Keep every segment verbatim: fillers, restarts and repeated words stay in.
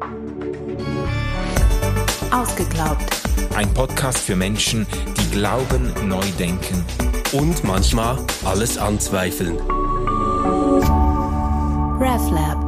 Ausgeglaubt. Ein Podcast für Menschen, die glauben, neu denken und manchmal alles anzweifeln. RefLab.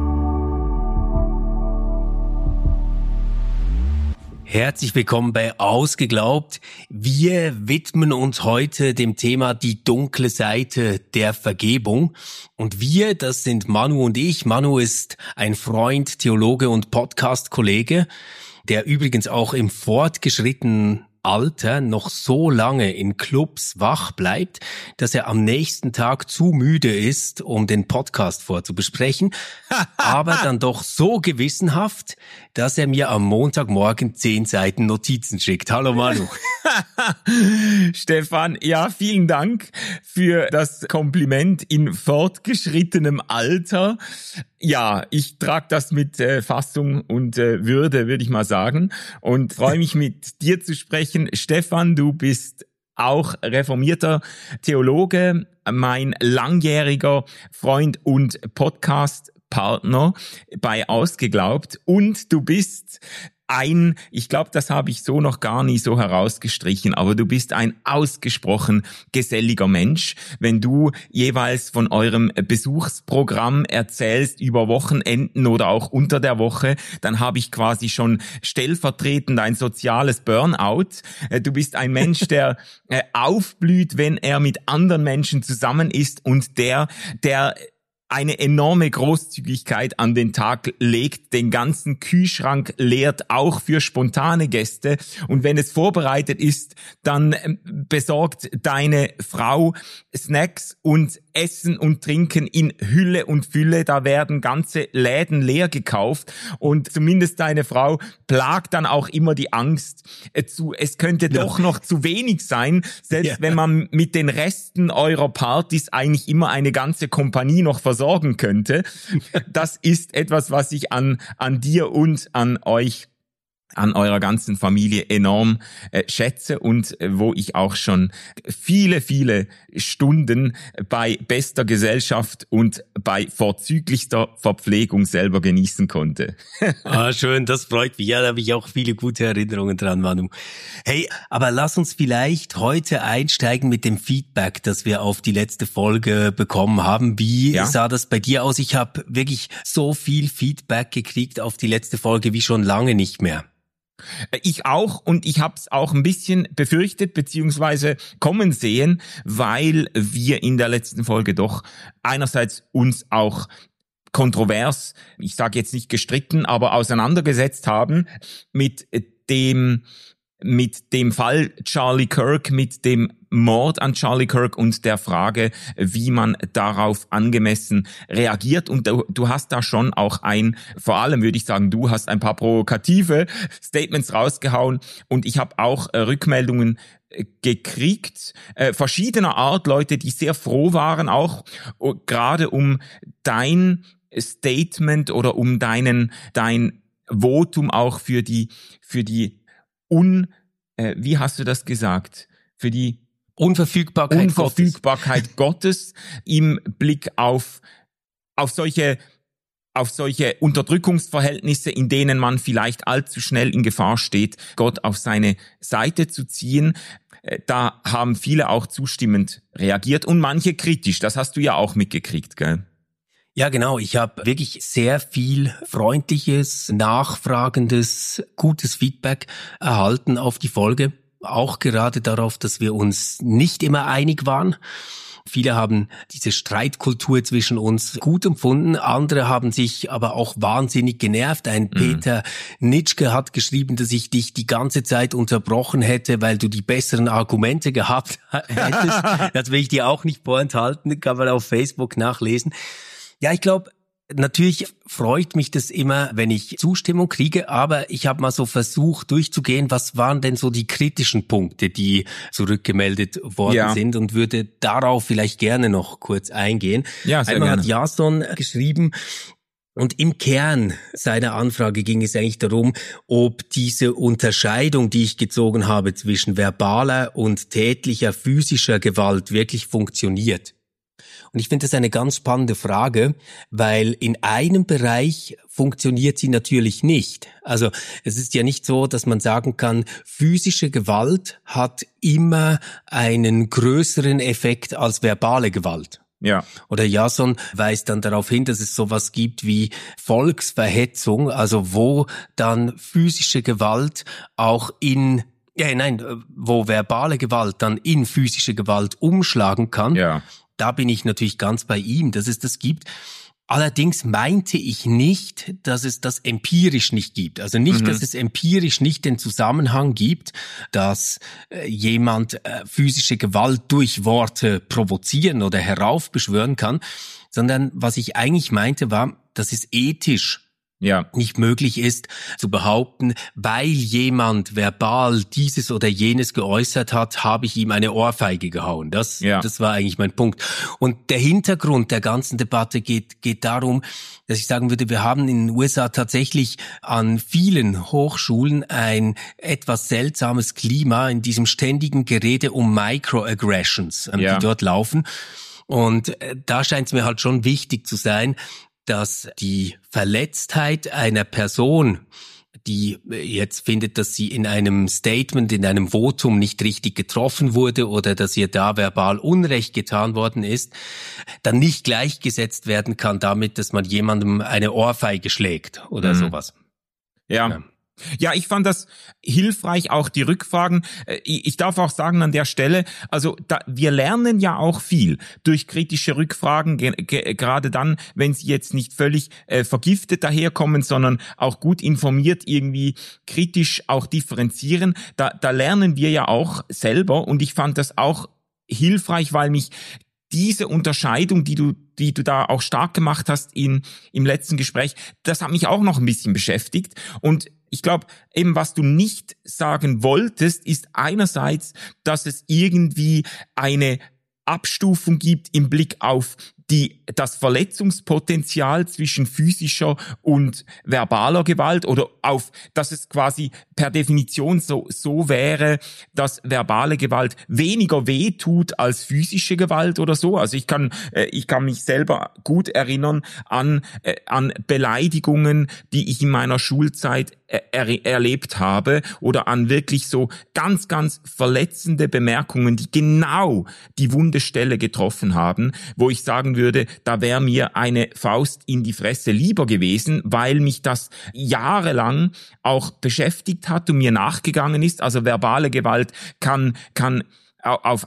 Herzlich willkommen bei Ausgeglaubt. Wir widmen uns heute dem Thema die dunkle Seite der Vergebung. Und wir, das sind Manu und ich. Manu ist ein Freund, Theologe und Podcast-Kollege, der übrigens auch im fortgeschrittenen Alter noch so lange in Clubs wach bleibt, dass er am nächsten Tag zu müde ist, um den Podcast vorzubesprechen, aber dann doch so gewissenhaft, dass er mir am Montagmorgen zehn Seiten Notizen schickt. Hallo Manu. Stefan, ja, vielen Dank für das Kompliment in fortgeschrittenem Alter. Ja, ich trage das mit äh, Fassung und äh, Würde, würde ich mal sagen, und freue mich, mit dir zu sprechen. Stefan, du bist auch reformierter Theologe, mein langjähriger Freund und Podcast-Partner bei Ausgeglaubt, und du bist ein, ich glaube, das habe ich so noch gar nie so herausgestrichen, aber du bist ein ausgesprochen geselliger Mensch. Wenn du jeweils von eurem Besuchsprogramm erzählst über Wochenenden oder auch unter der Woche, dann habe ich quasi schon stellvertretend ein soziales Burnout. Du bist ein Mensch, der aufblüht, wenn er mit anderen Menschen zusammen ist, und der, der eine enorme Großzügigkeit an den Tag legt, den ganzen Kühlschrank leert, auch für spontane Gäste. Und wenn es vorbereitet ist, dann besorgt deine Frau Snacks und Essen und Trinken in Hülle und Fülle. Da werden ganze Läden leer gekauft, und zumindest deine Frau plagt dann auch immer die Angst zu, es könnte ja doch noch zu wenig sein, selbst ja. wenn man mit den Resten eurer Partys eigentlich immer eine ganze Kompanie noch versorgen könnte. Das ist etwas, was ich an an dir und an euch, an eurer ganzen Familie enorm äh, schätze, und äh, wo ich auch schon viele, viele Stunden bei bester Gesellschaft und bei vorzüglichster Verpflegung selber genießen konnte. Ah, schön, das freut mich. Ja, da habe ich auch viele gute Erinnerungen dran, Manu. Hey, aber lass uns vielleicht heute einsteigen mit dem Feedback, das wir auf die letzte Folge bekommen haben. Wie ja. sah das bei dir aus? Ich habe wirklich so viel Feedback gekriegt auf die letzte Folge wie schon lange nicht mehr. Ich auch, und ich habe es auch ein bisschen befürchtet beziehungsweise kommen sehen, weil wir in der letzten Folge doch einerseits uns auch kontrovers, ich sage jetzt nicht gestritten, aber auseinandergesetzt haben mit dem mit dem Fall Charlie Kirk, mit dem Mord an Charlie Kirk und der Frage, wie man darauf angemessen reagiert. Und du, du hast da schon auch ein, vor allem würde ich sagen, du hast ein paar provokative Statements rausgehauen, und ich habe auch äh, Rückmeldungen äh, gekriegt, äh, verschiedener Art, Leute, die sehr froh waren, auch uh, gerade um dein Statement oder um deinen dein Votum auch für die für die Un, äh, wie hast du das gesagt? Für die Unverfügbarkeit, Unverfügbarkeit Gottes. Gottes im Blick auf auf solche auf solche Unterdrückungsverhältnisse, in denen man vielleicht allzu schnell in Gefahr steht, Gott auf seine Seite zu ziehen. Da haben viele auch zustimmend reagiert und manche kritisch. Das hast du ja auch mitgekriegt, gell? Ja, genau. Ich habe wirklich sehr viel freundliches, nachfragendes, gutes Feedback erhalten auf die Folge. Auch gerade darauf, dass wir uns nicht immer einig waren. Viele haben diese Streitkultur zwischen uns gut empfunden. Andere haben sich aber auch wahnsinnig genervt. Ein mhm. Peter Nitschke hat geschrieben, dass ich dich die ganze Zeit unterbrochen hätte, weil du die besseren Argumente gehabt hättest. Das will ich dir auch nicht vorenthalten. Kann man auf Facebook nachlesen. Ja, ich glaube, natürlich freut mich das immer, wenn ich Zustimmung kriege, aber ich habe mal so versucht durchzugehen, was waren denn so die kritischen Punkte, die zurückgemeldet worden ja. sind, und würde darauf vielleicht gerne noch kurz eingehen. Ja, sehr Einmal gerne. Hat Jason geschrieben, und im Kern seiner Anfrage ging es eigentlich darum, ob diese Unterscheidung, die ich gezogen habe zwischen verbaler und tätlicher physischer Gewalt wirklich funktioniert. Und ich finde das eine ganz spannende Frage, weil in einem Bereich funktioniert sie natürlich nicht. Also es ist ja nicht so, dass man sagen kann, physische Gewalt hat immer einen größeren Effekt als verbale Gewalt. Ja. Oder Jason weist dann darauf hin, dass es sowas gibt wie Volksverhetzung, also wo dann physische Gewalt auch in, ja nein, wo verbale Gewalt dann in physische Gewalt umschlagen kann. Ja. Da bin ich natürlich ganz bei ihm, dass es das gibt. Allerdings meinte ich nicht, dass es das empirisch nicht gibt. Also nicht, mhm. dass es empirisch nicht den Zusammenhang gibt, dass äh, jemand äh, physische Gewalt durch Worte provozieren oder heraufbeschwören kann, sondern was ich eigentlich meinte war, dass es ethisch ja nicht möglich ist zu behaupten, weil jemand verbal dieses oder jenes geäußert hat, habe ich ihm eine Ohrfeige gehauen. Das, ja. das war eigentlich mein Punkt. Und der Hintergrund der ganzen Debatte geht, geht darum, dass ich sagen würde, wir haben in den U S A tatsächlich an vielen Hochschulen ein etwas seltsames Klima in diesem ständigen Gerede um Microaggressions, ja. die dort laufen. Und da scheint es mir halt schon wichtig zu sein, dass die Verletztheit einer Person, die jetzt findet, dass sie in einem Statement, in einem Votum nicht richtig getroffen wurde oder dass ihr da verbal Unrecht getan worden ist, dann nicht gleichgesetzt werden kann damit, dass man jemandem eine Ohrfeige schlägt oder mhm. sowas. Ja. ja. Ja, ich fand das hilfreich, auch die Rückfragen. Ich darf auch sagen an der Stelle, also da, wir lernen ja auch viel durch kritische Rückfragen, ge- ge- gerade dann, wenn sie jetzt nicht völlig äh, vergiftet daherkommen, sondern auch gut informiert irgendwie kritisch auch differenzieren. Da, da lernen wir ja auch selber und ich fand das auch hilfreich, weil mich diese Unterscheidung, die du, die du da auch stark gemacht hast in, im letzten Gespräch, das hat mich auch noch ein bisschen beschäftigt. Und ich glaube, eben was du nicht sagen wolltest, ist einerseits, dass es irgendwie eine Abstufung gibt im Blick auf die, das Verletzungspotenzial zwischen physischer und verbaler Gewalt oder auf, dass es quasi per Definition so, so wäre, dass verbale Gewalt weniger weh tut als physische Gewalt oder so. Also ich kann, äh, ich kann mich selber gut erinnern an, äh, an Beleidigungen, die ich in meiner Schulzeit er, erlebt habe oder an wirklich so ganz, ganz verletzende Bemerkungen, die genau die wunde Stelle getroffen haben, wo ich sagen würde, da wäre mir eine Faust in die Fresse lieber gewesen, weil mich das jahrelang auch beschäftigt hat und mir nachgegangen ist. Also verbale Gewalt kann, kann auf,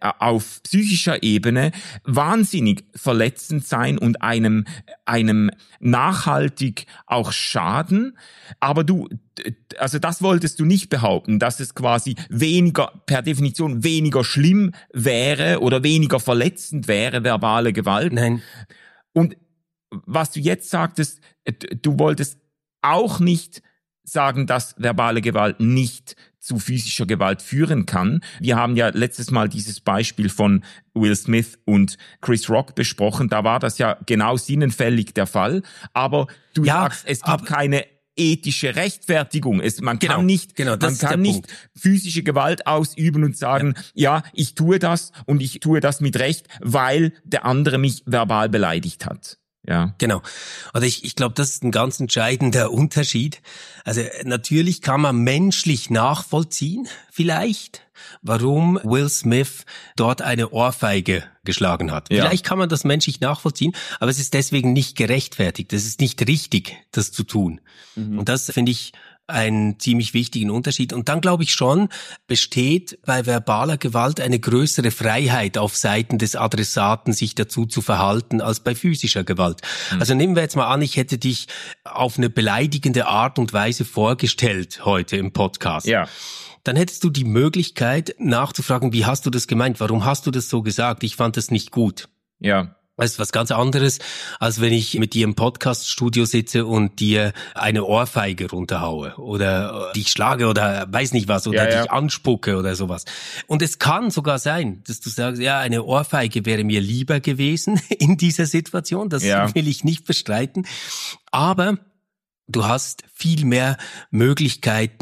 auf psychischer Ebene wahnsinnig verletzend sein und einem, einem nachhaltig auch schaden. Aber du, also das wolltest du nicht behaupten, dass es quasi weniger, per Definition weniger schlimm wäre oder weniger verletzend wäre, verbale Gewalt. Nein. Und was du jetzt sagtest, du wolltest auch nicht sagen, dass verbale Gewalt nicht zu physischer Gewalt führen kann. Wir haben ja letztes Mal dieses Beispiel von Will Smith und Chris Rock besprochen. Da war das ja genau sinnenfällig der Fall. Aber du ja, sagst, es gibt keine ethische Rechtfertigung. Es, man genau, kann nicht, genau, man kann nicht physische Gewalt ausüben und sagen, ja. ja, ich tue das und ich tue das mit Recht, weil der andere mich verbal beleidigt hat. Ja, genau. Also ich, ich glaube, das ist ein ganz entscheidender Unterschied. Also natürlich kann man menschlich nachvollziehen, vielleicht, warum Will Smith dort eine Ohrfeige geschlagen hat. Ja. Vielleicht kann man das menschlich nachvollziehen, aber es ist deswegen nicht gerechtfertigt. Es ist nicht richtig, das zu tun. Mhm. Und das finde ich einen ziemlich wichtigen Unterschied. Und dann glaube ich schon, besteht bei verbaler Gewalt eine größere Freiheit auf Seiten des Adressaten, sich dazu zu verhalten, als bei physischer Gewalt. Mhm. Also nehmen wir jetzt mal an, ich hätte dich auf eine beleidigende Art und Weise vorgestellt heute im Podcast. Ja. Dann hättest du die Möglichkeit nachzufragen, wie hast du das gemeint? Warum hast du das so gesagt? Ich fand das nicht gut. Ja. Das ist was ganz anderes, als wenn ich mit dir im Podcast-Studio sitze und dir eine Ohrfeige runterhaue oder dich schlage oder weiß nicht was oder ja, ja. dich anspucke oder sowas. Und es kann sogar sein, dass du sagst, ja, eine Ohrfeige wäre mir lieber gewesen in dieser Situation. Das ja. will ich nicht bestreiten. Aber du hast viel mehr Möglichkeiten,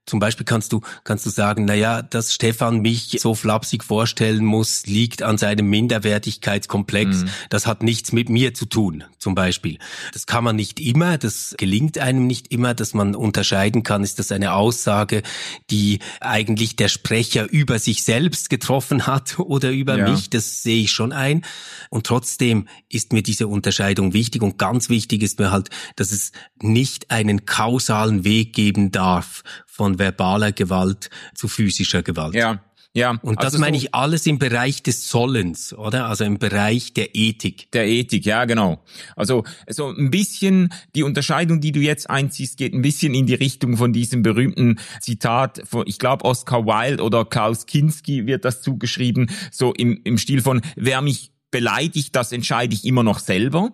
Zum Beispiel kannst du, kannst du sagen, na ja, dass Stefan mich so flapsig vorstellen muss, liegt an seinem Minderwertigkeitskomplex. Mhm. Das hat nichts mit mir zu tun, zum Beispiel. Das kann man nicht immer, das gelingt einem nicht immer, dass man unterscheiden kann, ist das eine Aussage, die eigentlich der Sprecher über sich selbst getroffen hat oder über ja. mich, das sehe ich schon ein. Und trotzdem ist mir diese Unterscheidung wichtig und ganz wichtig ist mir halt, dass es nicht einen kausalen Weg geben darf von verbaler Gewalt zu physischer Gewalt. Ja, ja. Und das also meine so ich alles im Bereich des Sollens, oder? Also im Bereich der Ethik. Der Ethik, ja, genau. Also so ein bisschen die Unterscheidung, die du jetzt einziehst, geht ein bisschen in die Richtung von diesem berühmten Zitat von, ich glaube, Oscar Wilde oder Klaus Kinski wird das zugeschrieben, so im, im Stil von, wer mich beleidigt, das entscheide ich immer noch selber.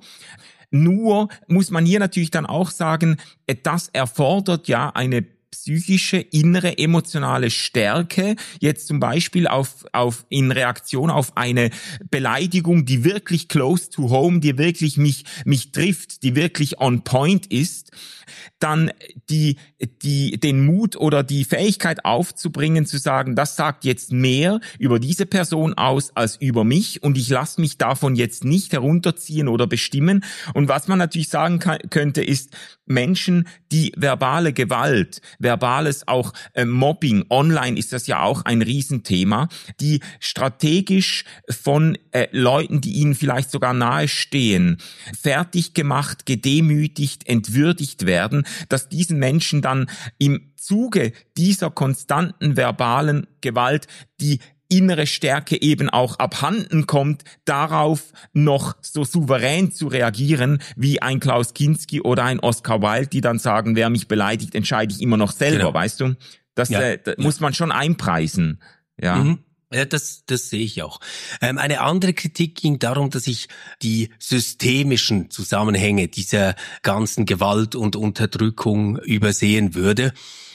Nur muss man hier natürlich dann auch sagen, das erfordert ja eine psychische, innere, emotionale Stärke, jetzt zum Beispiel auf, auf, in Reaktion auf eine Beleidigung, die wirklich close to home, die wirklich mich, mich trifft, die wirklich on point ist, dann die, die, den Mut oder die Fähigkeit aufzubringen, zu sagen, das sagt jetzt mehr über diese Person aus als über mich und ich lasse mich davon jetzt nicht herunterziehen oder bestimmen. Und was man natürlich sagen kann, könnte, ist, Menschen, die verbale Gewalt, verbales auch äh, Mobbing, online ist das ja auch ein Riesenthema, die strategisch von äh, Leuten, die ihnen vielleicht sogar nahestehen, fertig gemacht, gedemütigt, entwürdigt werden, dass diesen Menschen dann im Zuge dieser konstanten verbalen Gewalt die innere Stärke eben auch abhanden kommt, darauf noch so souverän zu reagieren, wie ein Klaus Kinski oder ein Oscar Wilde, die dann sagen, wer mich beleidigt, entscheide ich immer noch selber, genau. Weißt du? Das, ja, äh, das ja. muss man schon einpreisen. Ja. Mhm. Ja, das, das sehe ich auch. Ähm, eine andere Kritik ging darum, dass ich die systemischen Zusammenhänge dieser ganzen Gewalt und Unterdrückung übersehen würde.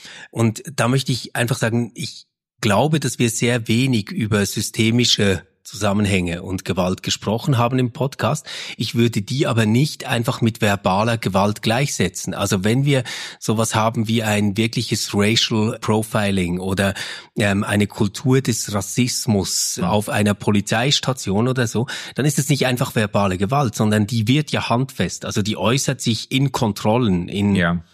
Und da möchte ich einfach sagen, ich glaube, dass wir sehr wenig über systemische Zusammenhänge und Gewalt gesprochen haben im Podcast. Ich würde die aber nicht einfach mit verbaler Gewalt gleichsetzen. Also wenn wir sowas haben wie ein wirkliches Racial Profiling oder ähm, eine Kultur des Rassismus ja. auf einer Polizeistation oder so, dann ist es nicht einfach verbale Gewalt, sondern die wird ja handfest. Also die äußert sich in Kontrollen, in ja,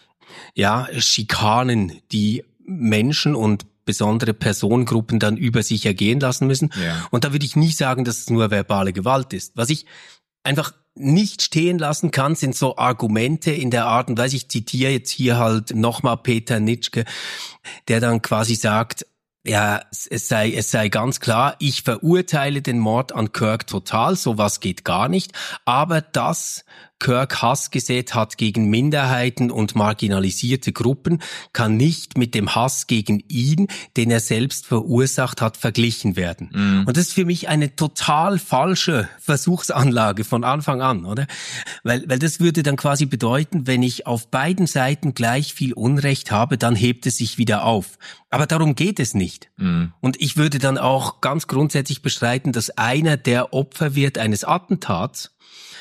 ja Schikanen, die Menschen und besondere Personengruppen dann über sich ergehen lassen müssen. Ja. Und da würde ich nie sagen, dass es nur verbale Gewalt ist. Was ich einfach nicht stehen lassen kann, sind so Argumente in der Art und Weise, ich zitiere jetzt hier halt nochmal Peter Nitschke, der dann quasi sagt, ja, es sei, es sei ganz klar, ich verurteile den Mord an Kirk total, sowas geht gar nicht, aber dass Kirk Hass gesät hat gegen Minderheiten und marginalisierte Gruppen, kann nicht mit dem Hass gegen ihn, den er selbst verursacht hat, verglichen werden. Mhm. Und das ist für mich eine total falsche Versuchsanlage von Anfang an, oder? Weil, weil das würde dann quasi bedeuten, wenn ich auf beiden Seiten gleich viel Unrecht habe, dann hebt es sich wieder auf. Aber darum geht es nicht. Mhm. Und ich würde dann auch ganz grundsätzlich bestreiten, dass einer, der Opfer wird eines Attentats,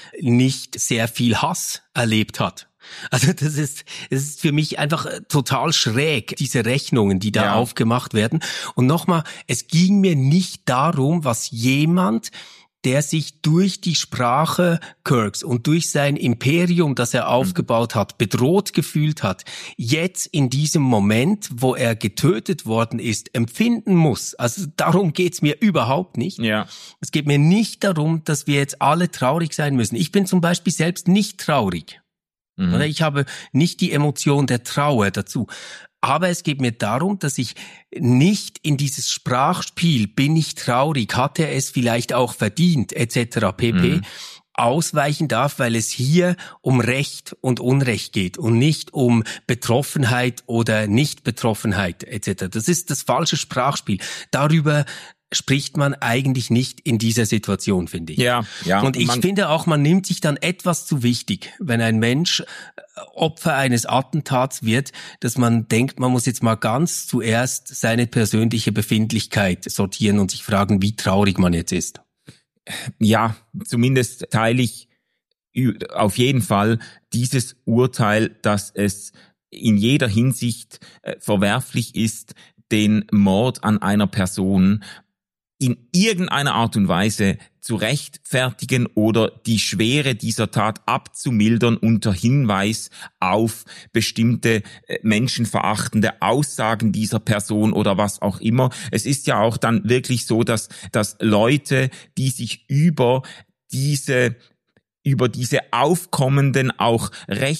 nicht sehr viel Hass erlebt hat. Also das ist, das ist für mich einfach total schräg, diese Rechnungen, die da ja. aufgemacht werden. Und nochmal, es ging mir nicht darum, was jemand, der sich durch die Sprache Kirks und durch sein Imperium, das er aufgebaut hat, bedroht gefühlt hat, jetzt in diesem Moment, wo er getötet worden ist, empfinden muss. Also darum geht's mir überhaupt nicht. Ja. Es geht mir nicht darum, dass wir jetzt alle traurig sein müssen. Ich bin zum Beispiel selbst nicht traurig. Mhm. Ich habe nicht die Emotion der Trauer dazu. Aber es geht mir darum, dass ich nicht in dieses Sprachspiel, bin ich traurig, hat er es vielleicht auch verdient, et cetera pp. Mhm. ausweichen darf, weil es hier um Recht und Unrecht geht und nicht um Betroffenheit oder Nicht-Betroffenheit et cetera. Das ist das falsche Sprachspiel. Darüber spricht man eigentlich nicht in dieser Situation, finde ich. Ja, ja. Und ich finde auch, man nimmt sich dann etwas zu wichtig, wenn ein Mensch Opfer eines Attentats wird, dass man denkt, man muss jetzt mal ganz zuerst seine persönliche Befindlichkeit sortieren und sich fragen, wie traurig man jetzt ist. Ja, zumindest teile ich auf jeden Fall dieses Urteil, dass es in jeder Hinsicht äh, verwerflich ist, den Mord an einer Person in irgendeiner Art und Weise zu rechtfertigen oder die Schwere dieser Tat abzumildern unter Hinweis auf bestimmte menschenverachtende Aussagen dieser Person oder was auch immer. Es ist ja auch dann wirklich so, dass, dass Leute, die sich über diese über diese aufkommenden, auch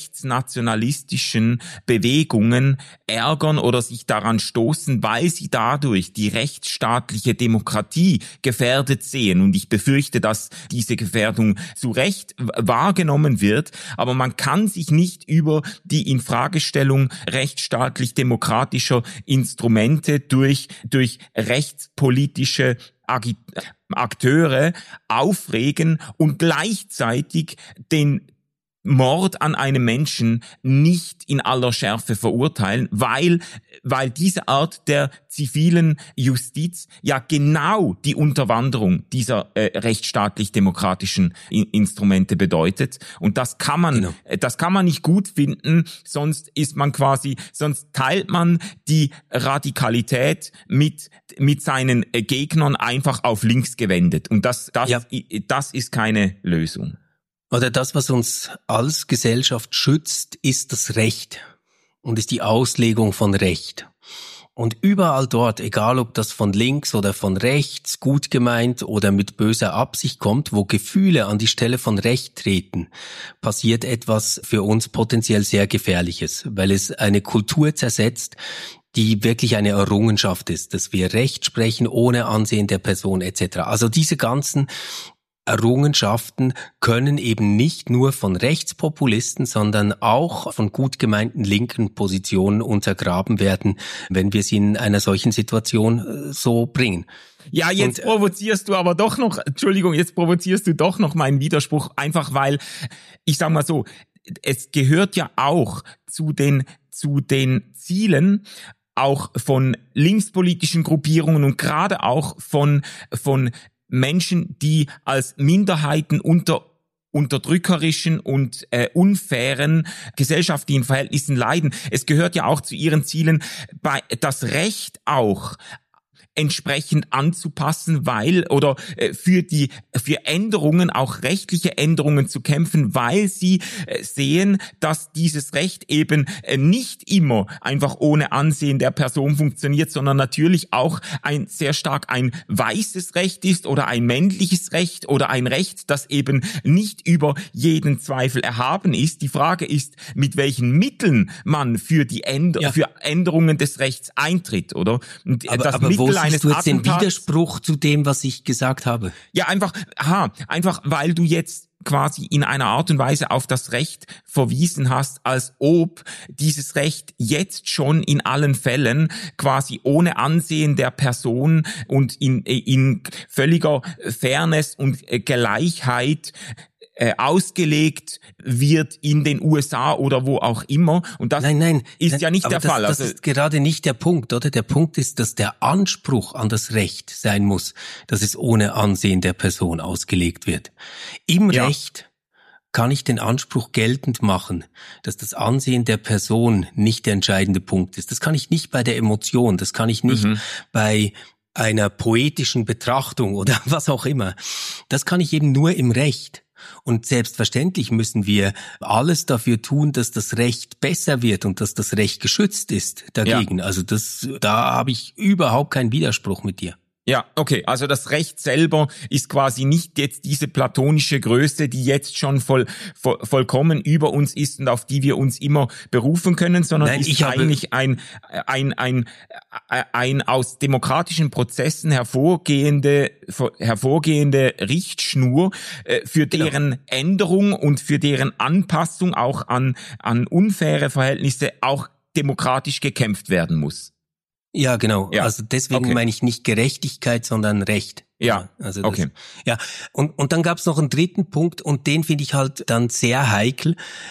rechtsnationalistischen Bewegungen ärgern oder sich daran stoßen, weil sie dadurch die rechtsstaatliche Demokratie gefährdet sehen. Und ich befürchte, dass diese Gefährdung zu Recht wahrgenommen wird. Aber man kann sich nicht über die Infragestellung rechtsstaatlich-demokratischer Instrumente durch, durch rechtspolitische Agit- Akteure aufregen und gleichzeitig den Mord an einem Menschen nicht in aller Schärfe verurteilen, weil, weil diese Art der zivilen Justiz ja genau die Unterwanderung dieser äh, rechtsstaatlich-demokratischen I- Instrumente bedeutet. Und das kann man, genau. das kann man nicht gut finden, sonst ist man quasi, sonst teilt man die Radikalität mit, mit seinen Gegnern einfach auf links gewendet. Und das, das, ja. das ist keine Lösung. Oder das, was uns als Gesellschaft schützt, ist das Recht und ist die Auslegung von Recht. Und überall dort, egal ob das von links oder von rechts, gut gemeint oder mit böser Absicht kommt, wo Gefühle an die Stelle von Recht treten, passiert etwas für uns potenziell sehr Gefährliches, weil es eine Kultur zersetzt, die wirklich eine Errungenschaft ist, dass wir Recht sprechen ohne Ansehen der Person et cetera. Also diese ganzen Errungenschaften können eben nicht nur von Rechtspopulisten, sondern auch von gut gemeinten linken Positionen untergraben werden, wenn wir sie in einer solchen Situation so bringen. Ja, jetzt Und, provozierst du aber doch noch, Entschuldigung, jetzt provozierst du doch noch meinen Widerspruch, einfach weil, ich sag mal so, es gehört ja auch zu den, zu den Zielen, auch von linkspolitischen Gruppierungen und gerade auch von, von Menschen, die als Minderheiten unter unterdrückerischen und äh, unfairen gesellschaftlichen Verhältnissen leiden. Es gehört ja auch zu ihren Zielen, bei das Recht auch entsprechend anzupassen, weil oder äh, für die für Änderungen, auch rechtliche Änderungen zu kämpfen, weil sie äh, sehen, dass dieses Recht eben äh, nicht immer einfach ohne Ansehen der Person funktioniert, sondern natürlich auch ein sehr stark ein weißes Recht ist oder ein männliches Recht oder ein Recht, das eben nicht über jeden Zweifel erhaben ist. Die Frage ist, mit welchen Mitteln man für die Änder- ja. für Änderungen des Rechts eintritt, oder? Und aber, das aber Mittel wo siehst du jetzt den Widerspruch zu dem, was ich gesagt habe? Ja, einfach, aha, einfach, weil du jetzt quasi in einer Art und Weise auf das Recht verwiesen hast, als ob dieses Recht jetzt schon in allen Fällen quasi ohne Ansehen der Person und in, in völliger Fairness und Gleichheit äh, ausgelegt wird in den U S A oder wo auch immer. Und das nein, nein, ist nein, ja nicht der das, Fall. Das also, ist gerade nicht der Punkt, oder? Der Punkt ist, dass der Anspruch an das Recht sein muss, dass es ohne Ansehen der Person ausgelegt wird. Im ja. Recht kann ich den Anspruch geltend machen, dass das Ansehen der Person nicht der entscheidende Punkt ist. Das kann ich nicht bei der Emotion, das kann ich nicht mhm. bei einer poetischen Betrachtung oder was auch immer. Das kann ich eben nur im Recht. Und selbstverständlich müssen wir alles dafür tun, dass das Recht besser wird und dass das Recht geschützt ist dagegen. Ja. Also das, da habe ich überhaupt keinen Widerspruch mit dir. Ja, okay, also das Recht selber ist quasi nicht jetzt diese platonische Größe, die jetzt schon voll, voll vollkommen über uns ist und auf die wir uns immer berufen können, sondern Nein, ist eigentlich ein, ein, ein, ein, ein aus demokratischen Prozessen hervorgehende, hervorgehende Richtschnur, für deren genau. Änderung und für deren Anpassung auch an, an unfaire Verhältnisse auch demokratisch gekämpft werden muss. Ja, genau. Ja. Also deswegen okay. meine ich nicht Gerechtigkeit, sondern Recht. Ja, also das, okay. Ja, und und dann gab's noch einen dritten Punkt und den finde ich halt dann sehr heikel.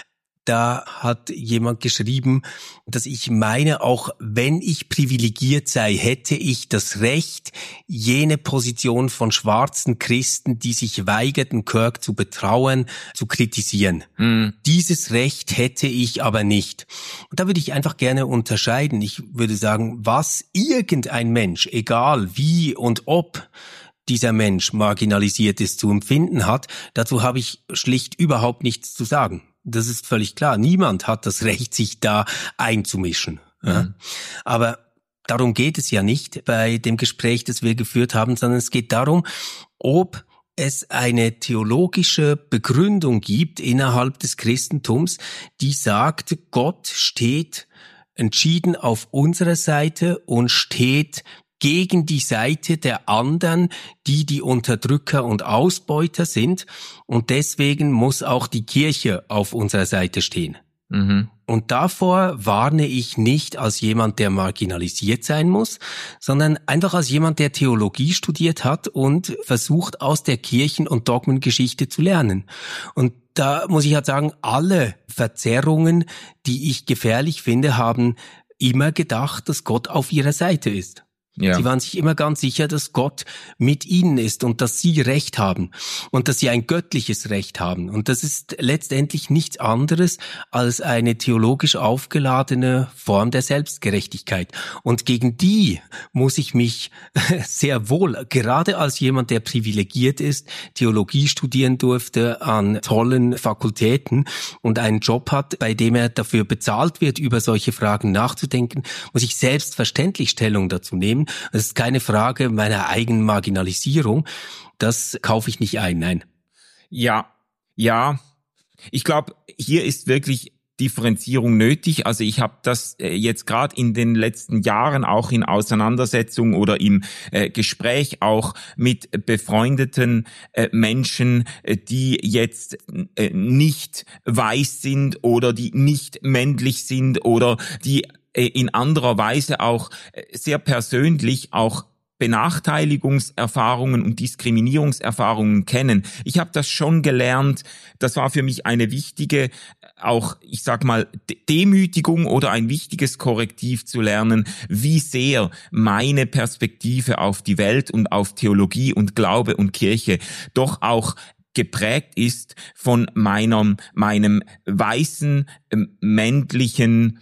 Da hat jemand geschrieben, dass ich meine, auch wenn ich privilegiert sei, hätte ich das Recht, jene Position von schwarzen Christen, die sich weigerten, Kirk zu betrauen, zu kritisieren. Mhm. Dieses Recht hätte ich aber nicht. Und da würde ich einfach gerne unterscheiden. Ich würde sagen, was irgendein Mensch, egal wie und ob dieser Mensch marginalisiert ist, zu empfinden hat, dazu habe ich schlicht überhaupt nichts zu sagen. Das ist völlig klar. Niemand hat das Recht, sich da einzumischen. Mhm. Ja. Aber darum geht es ja nicht bei dem Gespräch, das wir geführt haben, sondern es geht darum, ob es eine theologische Begründung gibt innerhalb des Christentums, die sagt, Gott steht entschieden auf unserer Seite und steht gegen die Seite der anderen, die die Unterdrücker und Ausbeuter sind. Und deswegen muss auch die Kirche auf unserer Seite stehen. Mhm. Und davor warne ich nicht als jemand, der marginalisiert sein muss, sondern einfach als jemand, der Theologie studiert hat und versucht, aus der Kirchen- und Dogmengeschichte zu lernen. Und da muss ich halt sagen, alle Verzerrungen, die ich gefährlich finde, haben immer gedacht, dass Gott auf ihrer Seite ist. Ja. Sie waren sich immer ganz sicher, dass Gott mit ihnen ist und dass sie Recht haben und dass sie ein göttliches Recht haben. Und das ist letztendlich nichts anderes als eine theologisch aufgeladene Form der Selbstgerechtigkeit. Und gegen die muss ich mich sehr wohl, gerade als jemand, der privilegiert ist, Theologie studieren durfte an tollen Fakultäten und einen Job hat, bei dem er dafür bezahlt wird, über solche Fragen nachzudenken, muss ich selbstverständlich Stellung dazu nehmen. Das ist keine Frage meiner eigenen Marginalisierung. Das kaufe ich nicht ein, nein. Ja, ja. Ich glaube, hier ist wirklich Differenzierung nötig. Also ich habe das jetzt gerade in den letzten Jahren auch in Auseinandersetzung oder im äh, Gespräch auch mit befreundeten äh, Menschen, äh, die jetzt äh, nicht weiß sind oder die nicht männlich sind oder die in anderer Weise auch sehr persönlich auch Benachteiligungserfahrungen und Diskriminierungserfahrungen kennen. Ich habe das schon gelernt, das war für mich eine wichtige, auch ich sag mal, Demütigung oder ein wichtiges Korrektiv zu lernen, wie sehr meine Perspektive auf die Welt und auf Theologie und Glaube und Kirche doch auch geprägt ist von meinem, meinem weißen, männlichen,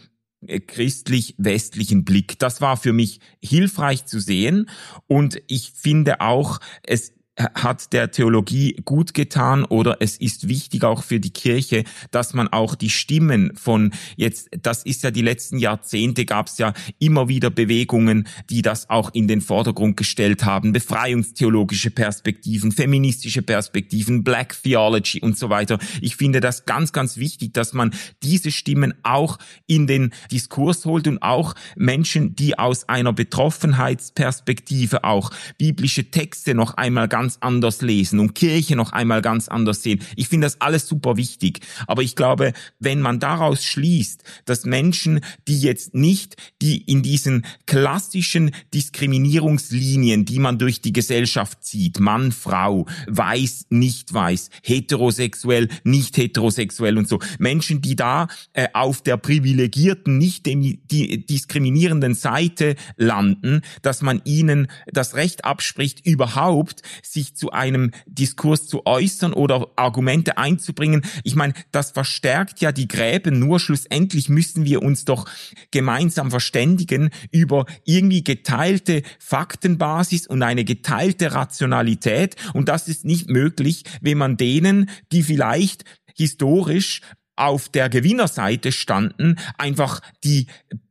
christlich-westlichen Blick. Das war für mich hilfreich zu sehen und ich finde auch, es hat der Theologie gut getan oder es ist wichtig auch für die Kirche, dass man auch die Stimmen von jetzt, das ist ja die letzten Jahrzehnte, gab es ja immer wieder Bewegungen, die das auch in den Vordergrund gestellt haben, befreiungstheologische Perspektiven, feministische Perspektiven, Black Theology und so weiter. Ich finde das ganz, ganz wichtig, dass man diese Stimmen auch in den Diskurs holt und auch Menschen, die aus einer Betroffenheitsperspektive auch biblische Texte noch einmal ganz ganz anders lesen und Kirche noch einmal ganz anders sehen. Ich finde das alles super wichtig. Aber ich glaube, wenn man daraus schließt, dass Menschen, die jetzt nicht die in diesen klassischen Diskriminierungslinien, die man durch die Gesellschaft zieht, Mann, Frau, weiß, nicht weiß, heterosexuell, nicht heterosexuell und so, Menschen, die da äh, auf der privilegierten, nicht dem, die diskriminierenden Seite landen, dass man ihnen das Recht abspricht, überhaupt sich zu einem Diskurs zu äußern oder Argumente einzubringen. Ich meine, das verstärkt ja die Gräben, nur schlussendlich müssen wir uns doch gemeinsam verständigen über irgendwie geteilte Faktenbasis und eine geteilte Rationalität und das ist nicht möglich, wenn man denen, die vielleicht historisch auf der Gewinnerseite standen, einfach die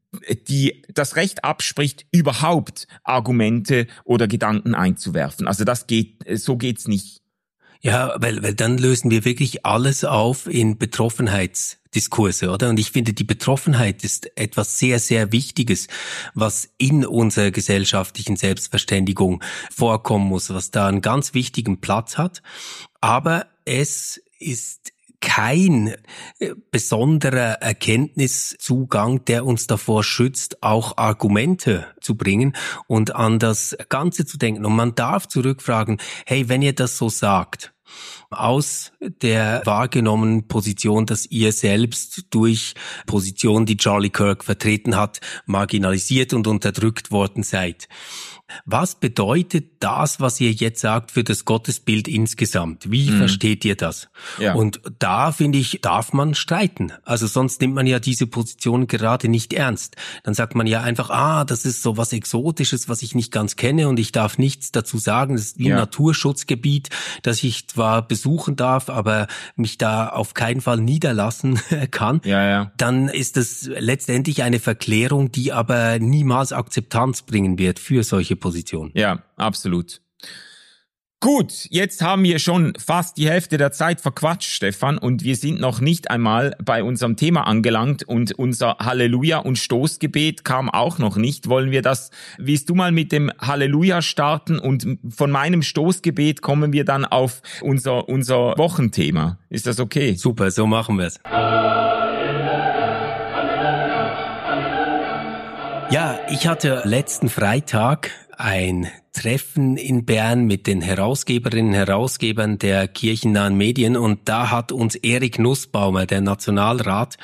die das Recht abspricht, überhaupt Argumente oder Gedanken einzuwerfen. Also das geht, so geht's nicht. Ja, weil, weil dann lösen wir wirklich alles auf in Betroffenheitsdiskurse, oder? Und ich finde, die Betroffenheit ist etwas sehr, sehr Wichtiges, was in unserer gesellschaftlichen Selbstverständigung vorkommen muss, was da einen ganz wichtigen Platz hat. Aber es ist kein besonderer Erkenntniszugang, der uns davor schützt, auch Argumente zu bringen und an das Ganze zu denken. Und man darf zurückfragen, hey, wenn ihr das so sagt, aus der wahrgenommenen Position, dass ihr selbst durch Positionen, die Charlie Kirk vertreten hat, marginalisiert und unterdrückt worden seid. Was bedeutet das, was ihr jetzt sagt, für das Gottesbild insgesamt? Wie mhm. versteht ihr das? Ja. Und da, finde ich, darf man streiten. Also sonst nimmt man ja diese Position gerade nicht ernst. Dann sagt man ja einfach, ah, das ist so was Exotisches, was ich nicht ganz kenne und ich darf nichts dazu sagen. Das ist wie ein ja. Naturschutzgebiet, das ich zwar besuchen darf, aber mich da auf keinen Fall niederlassen kann. Ja, ja. Dann ist das letztendlich eine Verklärung, die aber niemals Akzeptanz bringen wird für solche Position. Ja, absolut. Gut, jetzt haben wir schon fast die Hälfte der Zeit verquatscht, Stefan, und wir sind noch nicht einmal bei unserem Thema angelangt und unser Halleluja und Stoßgebet kam auch noch nicht. Wollen wir das, willst du mal mit dem Halleluja starten und von meinem Stoßgebet kommen wir dann auf unser, unser Wochenthema. Ist das okay? Super, so machen wir es. Ja, ich hatte letzten Freitag ein Treffen in Bern mit den Herausgeberinnen und Herausgebern der kirchennahen Medien und da hat uns Erik Nussbaumer, der Nationalrat,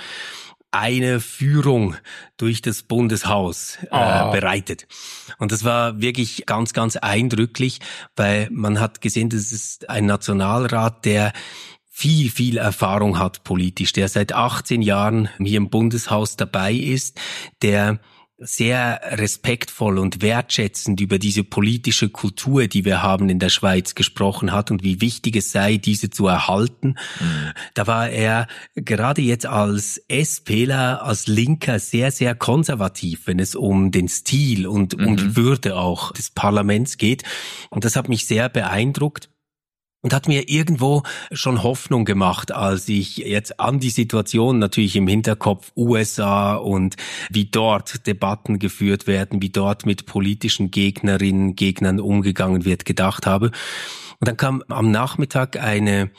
eine Führung durch das Bundeshaus äh, oh. bereitet. Und das war wirklich ganz, ganz eindrücklich, weil man hat gesehen, das ist ein Nationalrat, der viel, viel Erfahrung hat politisch, der seit achtzehn Jahren hier im Bundeshaus dabei ist, der sehr respektvoll und wertschätzend über diese politische Kultur, die wir haben in der Schweiz, gesprochen hat und wie wichtig es sei, diese zu erhalten. Mhm. Da war er gerade jetzt als SPler, als Linker sehr, sehr konservativ, wenn es um den Stil und mhm. um die Würde auch des Parlaments geht. Und das hat mich sehr beeindruckt. Und hat mir irgendwo schon Hoffnung gemacht, als ich jetzt an die Situation natürlich im Hinterkopf U S A und wie dort Debatten geführt werden, wie dort mit politischen Gegnerinnen, Gegnern umgegangen wird, gedacht habe. Und dann kam am Nachmittag eine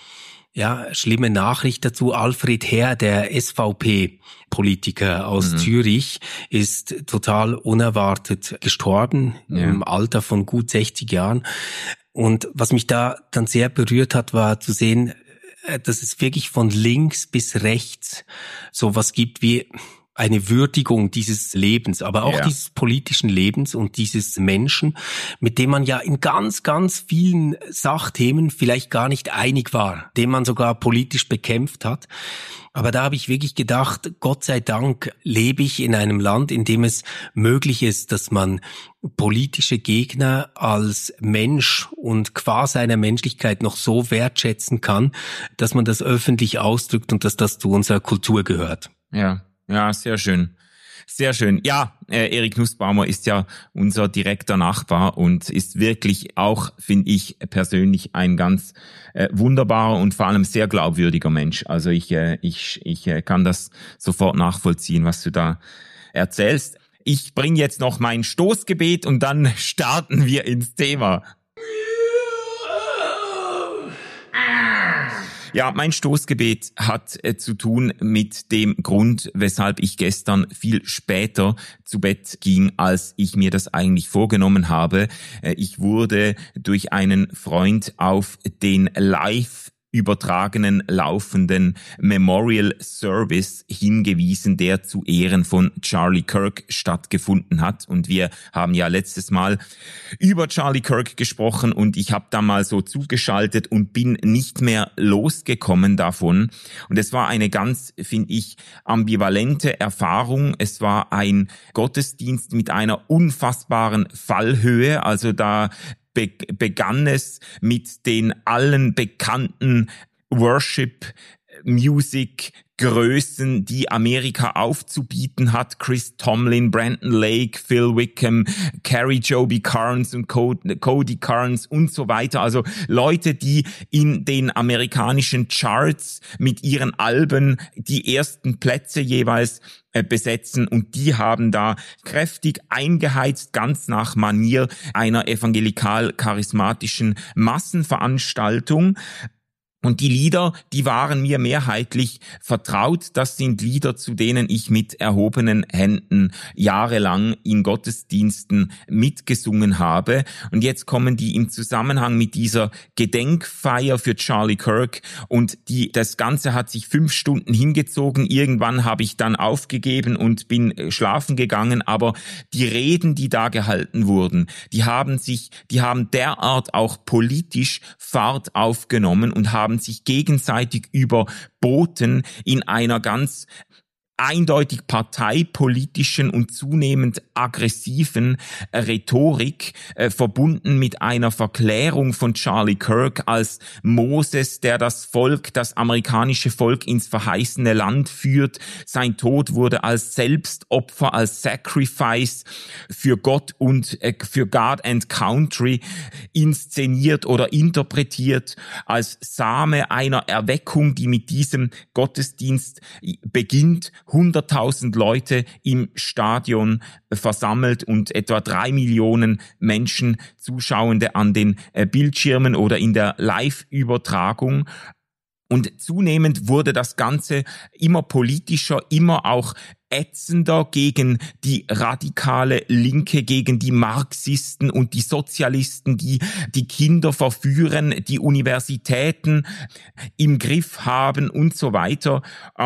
ja schlimme Nachricht dazu. Alfred Herr, der S V P-Politiker aus mhm. Zürich, ist total unerwartet gestorben, ja. im Alter von gut sechzig Jahren. Und was mich da dann sehr berührt hat, war zu sehen, dass es wirklich von links bis rechts sowas gibt wie eine Würdigung dieses Lebens, aber auch ja. dieses politischen Lebens und dieses Menschen, mit dem man ja in ganz, ganz vielen Sachthemen vielleicht gar nicht einig war, den man sogar politisch bekämpft hat. Aber da habe ich wirklich gedacht, Gott sei Dank lebe ich in einem Land, in dem es möglich ist, dass man politische Gegner als Mensch und qua seiner Menschlichkeit noch so wertschätzen kann, dass man das öffentlich ausdrückt und dass das zu unserer Kultur gehört. Ja, ja, sehr schön. Sehr schön. Ja, äh, Erik Nussbaumer ist ja unser direkter Nachbar und ist wirklich auch, finde ich persönlich, ein ganz äh, wunderbarer und vor allem sehr glaubwürdiger Mensch. Also ich, äh, ich, ich äh, kann das sofort nachvollziehen, was du da erzählst. Ich bringe jetzt noch mein Stoßgebet und dann starten wir ins Thema. Ja, mein Stoßgebet hat äh, zu tun mit dem Grund, weshalb ich gestern viel später zu Bett ging, als ich mir das eigentlich vorgenommen habe. Äh, ich wurde durch einen Freund auf den Live übertragenen laufenden Memorial Service hingewiesen, der zu Ehren von Charlie Kirk stattgefunden hat. Und wir haben ja letztes Mal über Charlie Kirk gesprochen und ich habe da mal so zugeschaltet und bin nicht mehr losgekommen davon. Und es war eine ganz, finde ich, ambivalente Erfahrung. Es war ein Gottesdienst mit einer unfassbaren Fallhöhe. Also da Be- begann es mit den allen bekannten Worship-Music-Größen, die Amerika aufzubieten hat. Chris Tomlin, Brandon Lake, Phil Wickham, Carrie Joby Carnes und Cody Carnes und so weiter. Also Leute, die in den amerikanischen Charts mit ihren Alben die ersten Plätze jeweils besetzen und die haben da kräftig eingeheizt, ganz nach Manier einer evangelikal-charismatischen Massenveranstaltung. Und die Lieder, die waren mir mehrheitlich vertraut. Das sind Lieder, zu denen ich mit erhobenen Händen jahrelang in Gottesdiensten mitgesungen habe. Und jetzt kommen die im Zusammenhang mit dieser Gedenkfeier für Charlie Kirk. Und die, das Ganze hat sich fünf Stunden hingezogen. Irgendwann habe ich dann aufgegeben und bin schlafen gegangen. Aber die Reden, die da gehalten wurden, die haben sich, die haben derart auch politisch Fahrt aufgenommen und haben sich gegenseitig überboten in einer ganz eindeutig parteipolitischen und zunehmend aggressiven äh, Rhetorik, äh, verbunden mit einer Verklärung von Charlie Kirk als Moses, der das Volk, das amerikanische Volk ins verheißene Land führt. Sein Tod wurde als Selbstopfer, als Sacrifice für Gott und äh, für God and Country inszeniert oder interpretiert, als Same einer Erweckung, die mit diesem Gottesdienst beginnt. hunderttausend Leute im Stadion versammelt und etwa drei Millionen Menschen, Zuschauende an den Bildschirmen oder in der Live-Übertragung. Und zunehmend wurde das Ganze immer politischer, immer auch ätzender gegen die radikale Linke, gegen die Marxisten und die Sozialisten, die die Kinder verführen, die Universitäten im Griff haben und so weiter.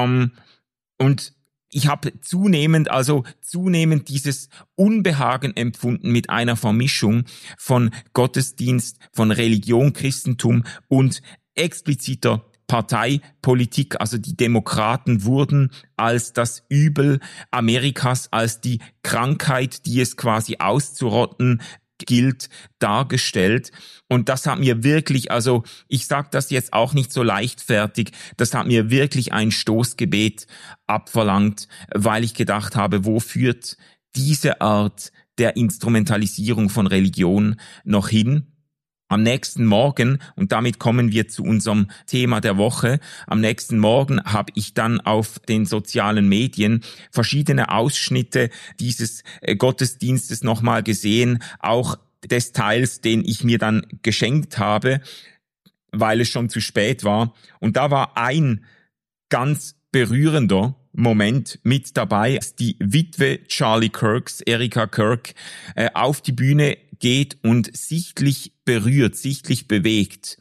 Und ich habe zunehmend, also zunehmend dieses Unbehagen empfunden mit einer Vermischung von Gottesdienst, von Religion, Christentum und expliziter Parteipolitik. Also die Demokraten wurden als das Übel Amerikas, als die Krankheit, die es quasi auszurotten gilt, dargestellt. Und das hat mir wirklich, also ich sage das jetzt auch nicht so leichtfertig, das hat mir wirklich ein Stoßgebet abverlangt, weil ich gedacht habe, wo führt diese Art der Instrumentalisierung von Religion noch hin? Am nächsten Morgen, und damit kommen wir zu unserem Thema der Woche, am nächsten Morgen habe ich dann auf den sozialen Medien verschiedene Ausschnitte dieses Gottesdienstes nochmal gesehen, auch des Teils, den ich mir dann geschenkt habe, weil es schon zu spät war. Und da war ein ganz berührender Moment mit dabei, als die Witwe Charlie Kirks, Erika Kirk, äh, auf die Bühne geht und sichtlich berührt, sichtlich bewegt,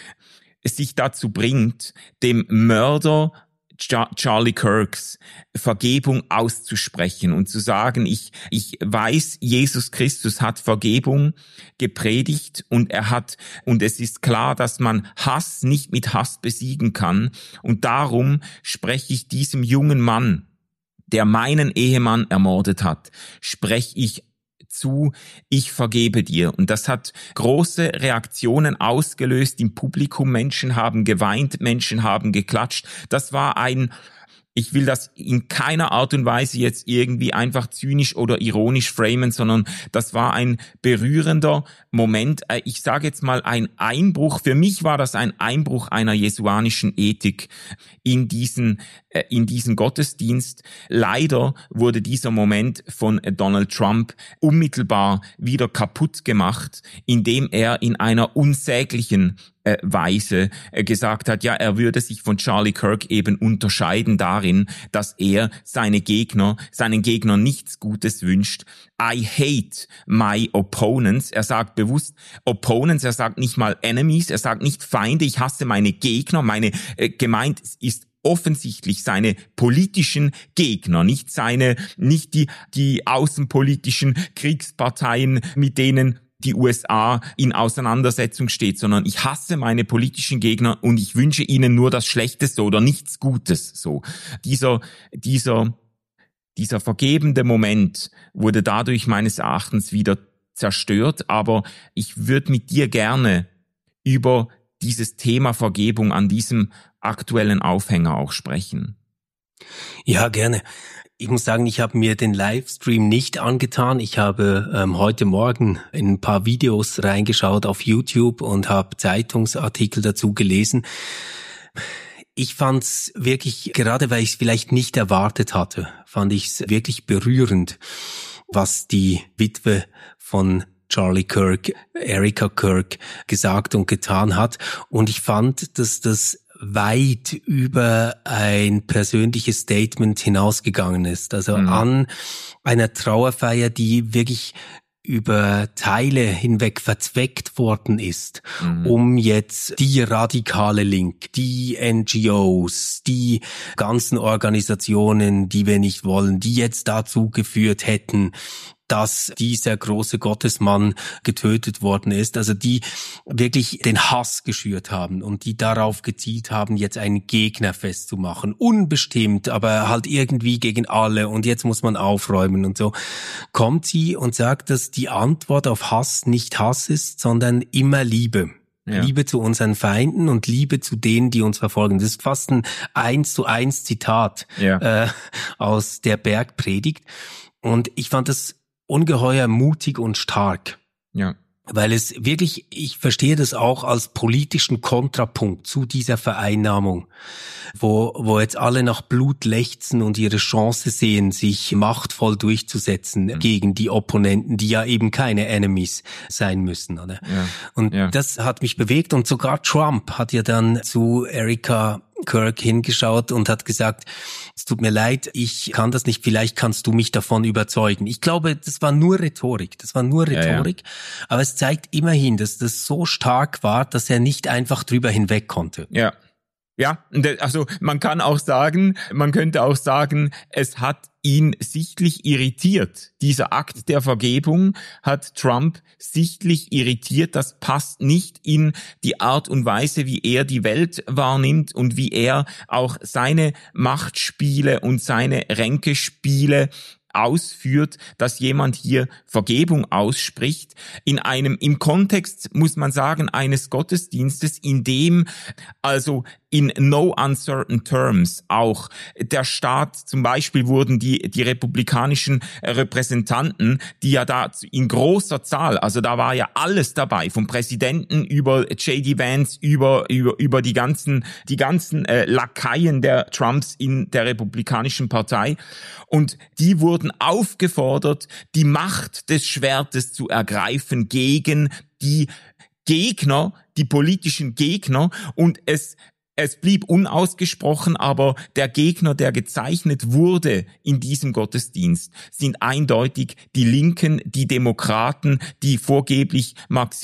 es sich dazu bringt, dem Mörder Charlie Kirks Vergebung auszusprechen und zu sagen, ich, ich weiß, Jesus Christus hat Vergebung gepredigt und er hat, und es ist klar, dass man Hass nicht mit Hass besiegen kann, und darum spreche ich diesem jungen Mann, der meinen Ehemann ermordet hat, spreche ich zu, ich vergebe dir. Und das hat große Reaktionen ausgelöst im Publikum. Menschen haben geweint, Menschen haben geklatscht. Das war ein, ich will das in keiner Art und Weise jetzt irgendwie einfach zynisch oder ironisch framen, sondern das war ein berührender Moment. Ich sage jetzt mal ein Einbruch. Für mich war das ein Einbruch einer jesuanischen Ethik in diesen, in diesen Gottesdienst. Leider wurde dieser Moment von Donald Trump unmittelbar wieder kaputt gemacht, indem er in einer unsäglichen Weise gesagt hat, ja, er würde sich von Charlie Kirk eben unterscheiden darin, dass er seine Gegner, seinen Gegnern nichts Gutes wünscht. I hate my opponents. Er sagt bewusst Opponents, er sagt nicht mal Enemies, er sagt nicht Feinde, ich hasse meine Gegner. Meine äh, gemeint ist offensichtlich seine politischen Gegner, nicht seine, nicht die, die außenpolitischen Kriegsparteien, mit denen die U S A in Auseinandersetzung steht, sondern ich hasse meine politischen Gegner und ich wünsche ihnen nur das Schlechteste oder nichts Gutes. So, dieser, dieser, dieser vergebende Moment wurde dadurch meines Erachtens wieder zerstört, aber ich würde mit dir gerne über dieses Thema Vergebung an diesem aktuellen Aufhänger auch sprechen. Ja, gerne. Ich muss sagen, ich habe mir den Livestream nicht angetan. Ich habe ähm, heute Morgen in ein paar Videos reingeschaut auf YouTube und habe Zeitungsartikel dazu gelesen. Ich fand's wirklich, gerade weil ich es vielleicht nicht erwartet hatte, fand ich es wirklich berührend, was die Witwe von Charlie Kirk, Erika Kirk gesagt und getan hat. Und ich fand, dass das weit über ein persönliches Statement hinausgegangen ist. Also mhm. an einer Trauerfeier, die wirklich über Teile hinweg verzweckt worden ist, mhm. um jetzt die radikale Link, die N G Os, die ganzen Organisationen, die wir nicht wollen, die jetzt dazu geführt hätten, dass dieser große Gottesmann getötet worden ist, also die wirklich den Hass geschürt haben und die darauf gezielt haben, jetzt einen Gegner festzumachen. Unbestimmt, aber halt irgendwie gegen alle und jetzt muss man aufräumen und so. Kommt sie und sagt, dass die Antwort auf Hass nicht Hass ist, sondern immer Liebe. Ja. Liebe zu unseren Feinden und Liebe zu denen, die uns verfolgen. Das ist fast ein eins zu eins Zitat ja. äh, aus der Bergpredigt. Und ich fand das ungeheuer mutig und stark. Ja. Weil es wirklich, ich verstehe das auch als politischen Kontrapunkt zu dieser Vereinnahmung, wo, wo jetzt alle nach Blut lechzen und ihre Chance sehen, sich machtvoll durchzusetzen mhm. gegen die Opponenten, die ja eben keine Enemies sein müssen, oder? Ja. Und ja. das hat mich bewegt und sogar Trump hat ja dann zu Erika Kirk hingeschaut und hat gesagt, es tut mir leid, ich kann das nicht, vielleicht kannst du mich davon überzeugen. Ich glaube, das war nur Rhetorik, das war nur Rhetorik, ja, ja. aber es zeigt immerhin, dass das so stark war, dass er nicht einfach drüber hinweg konnte. Ja. Ja, also man kann auch sagen, man könnte auch sagen, es hat ihn sichtlich irritiert. Dieser Akt der Vergebung hat Trump sichtlich irritiert. Das passt nicht in die Art und Weise, wie er die Welt wahrnimmt und wie er auch seine Machtspiele und seine Ränkespiele ausführt, dass jemand hier Vergebung ausspricht, in einem, im Kontext, muss man sagen, eines Gottesdienstes, in dem also in no uncertain terms auch der Staat, zum Beispiel wurden die, die republikanischen Repräsentanten, die ja da in großer Zahl, also da war ja alles dabei, vom Präsidenten über J D Vance, über, über, über die ganzen, die ganzen äh, Lakaien der Trumps in der Republikanischen Partei, und die wurden aufgefordert, die Macht des Schwertes zu ergreifen gegen die Gegner, die politischen Gegner, und es Es blieb unausgesprochen, aber der Gegner, der gezeichnet wurde in diesem Gottesdienst, sind eindeutig die Linken, die Demokraten, die vorgeblich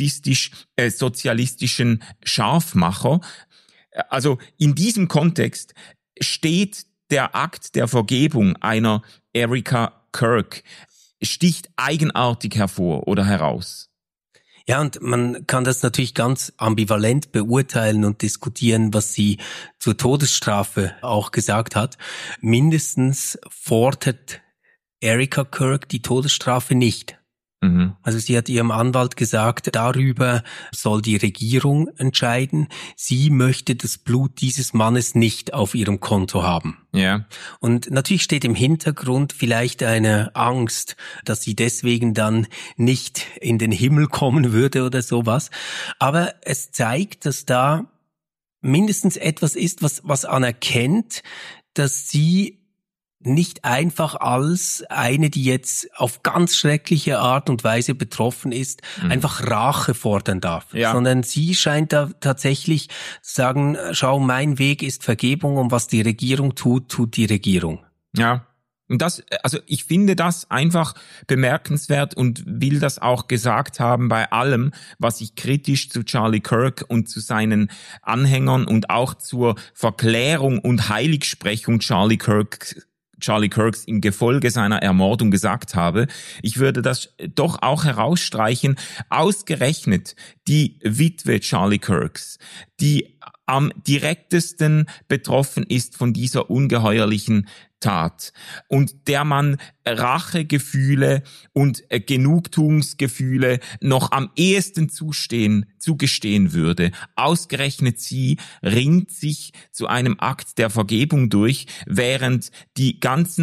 marxistisch-sozialistischen Scharfmacher. Also in diesem Kontext steht der Akt der Vergebung einer Erika Kirk, sticht eigenartig hervor oder heraus. Ja, und man kann das natürlich ganz ambivalent beurteilen und diskutieren, was sie zur Todesstrafe auch gesagt hat. Mindestens fordert Erika Kirk die Todesstrafe nicht. Mhm. Also sie hat ihrem Anwalt gesagt, darüber soll die Regierung entscheiden. Sie möchte das Blut dieses Mannes nicht auf ihrem Konto haben. Ja. Und natürlich steht im Hintergrund vielleicht eine Angst, dass sie deswegen dann nicht in den Himmel kommen würde oder sowas. Aber es zeigt, dass da mindestens etwas ist, was, was anerkennt, dass sie nicht einfach als eine, die jetzt auf ganz schreckliche Art und Weise betroffen ist, mhm. einfach Rache fordern darf. Ja. Sondern sie scheint da tatsächlich zu sagen, schau, mein Weg ist Vergebung, und was die Regierung tut, tut die Regierung. Ja. Und das, also ich finde das einfach bemerkenswert und will das auch gesagt haben bei allem, was ich kritisch zu Charlie Kirk und zu seinen Anhängern und auch zur Verklärung und Heiligsprechung Charlie Kirk Charlie Kirks im Gefolge seiner Ermordung gesagt habe. Ich würde das doch auch herausstreichen. Ausgerechnet die Witwe Charlie Kirks, die am direktesten betroffen ist von dieser ungeheuerlichen Tat und der man Rachegefühle und Genugtuungsgefühle noch am ehesten zustehen, zugestehen würde. Ausgerechnet sie ringt sich zu einem Akt der Vergebung durch, während die ganzen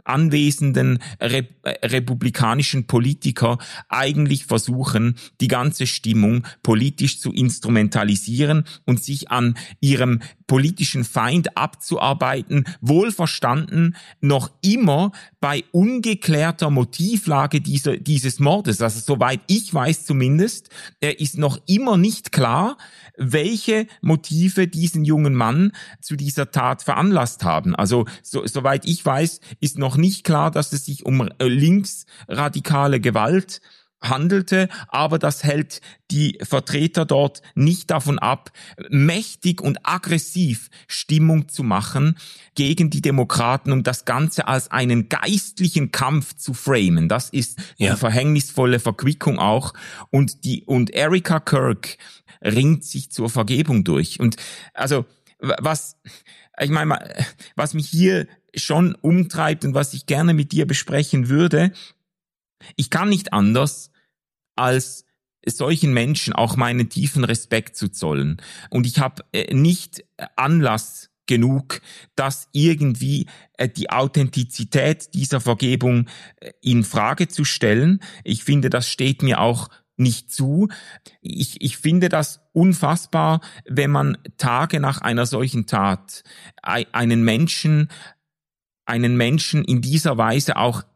anwesenden Re- republikanischen Politiker eigentlich versuchen, die ganze Stimmung politisch zu instrumentalisieren und sich an ihrem politischen Feind abzuarbeiten, wohlverstanden noch immer bei ungeklärter Motivlage dieser, dieses Mordes. Also soweit ich weiß zumindest, er ist noch immer nicht klar, welche Motive diesen jungen Mann zu dieser Tat veranlasst haben. Also so, soweit ich weiß, ist noch nicht klar, dass es sich um linksradikale Gewalt handelte, aber das hält die Vertreter dort nicht davon ab, mächtig und aggressiv Stimmung zu machen gegen die Demokraten, um das Ganze als einen geistlichen Kampf zu framen. Das ist ja eine verhängnisvolle Verquickung auch. Und die, und Erika Kirk ringt sich zur Vergebung durch. Und also, was, ich meine, was mich hier schon umtreibt und was ich gerne mit dir besprechen würde, ich kann nicht anders, als solchen Menschen auch meinen tiefen Respekt zu zollen. Und ich habe nicht Anlass genug, das irgendwie die Authentizität dieser Vergebung in Frage zu stellen. Ich finde, das steht mir auch nicht zu. Ich, ich finde das unfassbar, wenn man Tage nach einer solchen Tat einen Menschen, einen Menschen in dieser Weise auch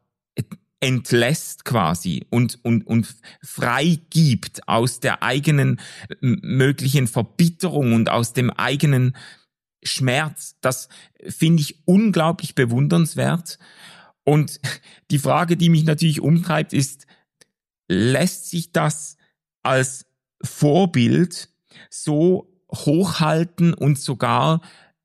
entlässt quasi und, und, und freigibt aus der eigenen möglichen Verbitterung und aus dem eigenen Schmerz. Das finde ich unglaublich bewundernswert. Und die Frage, die mich natürlich umtreibt, ist, lässt sich das als Vorbild so hochhalten und sogar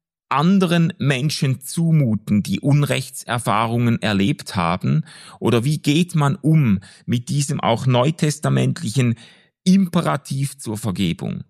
anderen Menschen zumuten, die Unrechtserfahrungen erlebt haben? Oder wie geht man um mit diesem auch neutestamentlichen Imperativ zur Vergebung?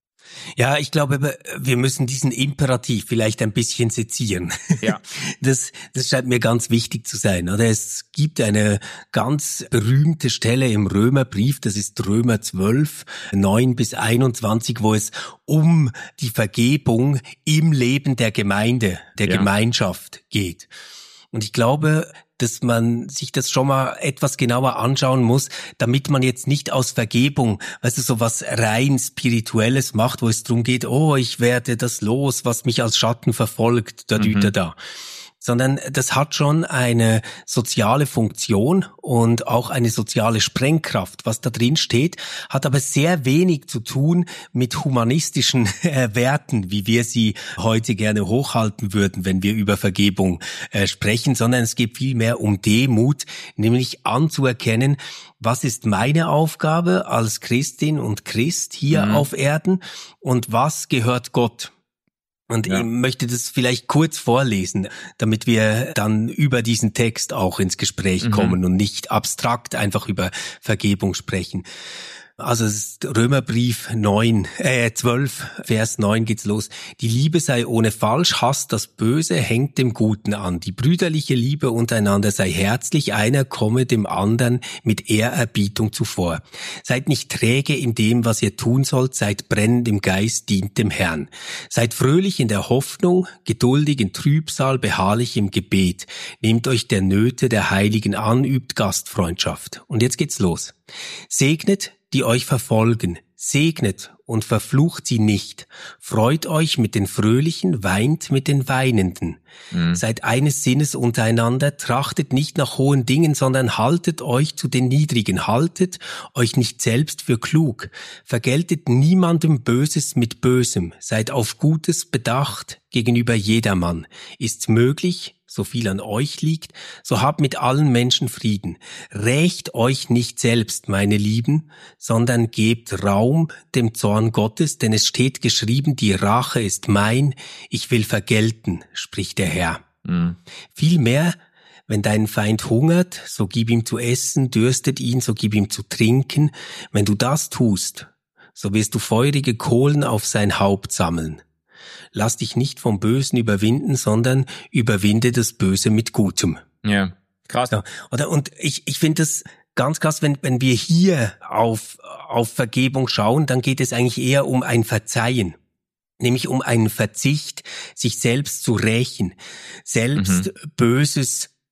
Ja, ich glaube, wir müssen diesen Imperativ vielleicht ein bisschen sezieren. Ja. Das, das scheint mir ganz wichtig zu sein. Oder es gibt eine ganz berühmte Stelle im Römerbrief, das ist Römer zwölf, neun bis einundzwanzig, wo es um die Vergebung im Leben der Gemeinde, der ja. Gemeinschaft geht. Und ich glaube, dass man sich das schon mal etwas genauer anschauen muss, damit man jetzt nicht aus Vergebung, weißt du, so was rein Spirituelles macht, wo es darum geht, oh, ich werde das los, was mich als Schatten verfolgt, da, mhm. da, da. Sondern das hat schon eine soziale Funktion und auch eine soziale Sprengkraft. Was da drin steht, hat aber sehr wenig zu tun mit humanistischen äh, Werten, wie wir sie heute gerne hochhalten würden, wenn wir über Vergebung äh, sprechen, sondern es geht vielmehr um Demut, nämlich anzuerkennen, was ist meine Aufgabe als Christin und Christ hier mhm. auf Erden und was gehört Gott? Und ja. ich möchte das vielleicht kurz vorlesen, damit wir dann über diesen Text auch ins Gespräch mhm. kommen und nicht abstrakt einfach über Vergebung sprechen. Also es ist Römerbrief neun, äh, zwölf, Vers neun geht's los. Die Liebe sei ohne Falsch, hasst das Böse, hängt dem Guten an. Die brüderliche Liebe untereinander sei herzlich, einer komme dem anderen mit Ehrerbietung zuvor. Seid nicht träge in dem, was ihr tun sollt, seid brennend im Geist, dient dem Herrn. Seid fröhlich in der Hoffnung, geduldig in Trübsal, beharrlich im Gebet. Nehmt euch der Nöte der Heiligen an, übt Gastfreundschaft. Und jetzt geht's los. Segnet, die euch verfolgen, segnet und verflucht sie nicht. Freut euch mit den Fröhlichen, weint mit den Weinenden. Mhm. Seid eines Sinnes untereinander, trachtet nicht nach hohen Dingen, sondern haltet euch zu den Niedrigen. Haltet euch nicht selbst für klug. Vergeltet niemandem Böses mit Bösem. Seid auf Gutes bedacht gegenüber jedermann. Ist's möglich, so viel an euch liegt, so habt mit allen Menschen Frieden. Rächt euch nicht selbst, meine Lieben, sondern gebt Raum dem Zorn Gottes, denn es steht geschrieben, die Rache ist mein, ich will vergelten, spricht der Herr. Mhm. Vielmehr, wenn dein Feind hungert, so gib ihm zu essen, dürstet ihn, so gib ihm zu trinken. Wenn du das tust, so wirst du feurige Kohlen auf sein Haupt sammeln. Lass dich nicht vom Bösen überwinden, sondern überwinde das Böse mit Gutem. Ja, krass. Ja, oder, und ich, ich finde das ganz krass, wenn, wenn wir hier auf, auf Vergebung schauen, dann geht es eigentlich eher um ein Verzeihen. Nämlich um einen Verzicht, sich selbst zu rächen, selbst mhm. Böses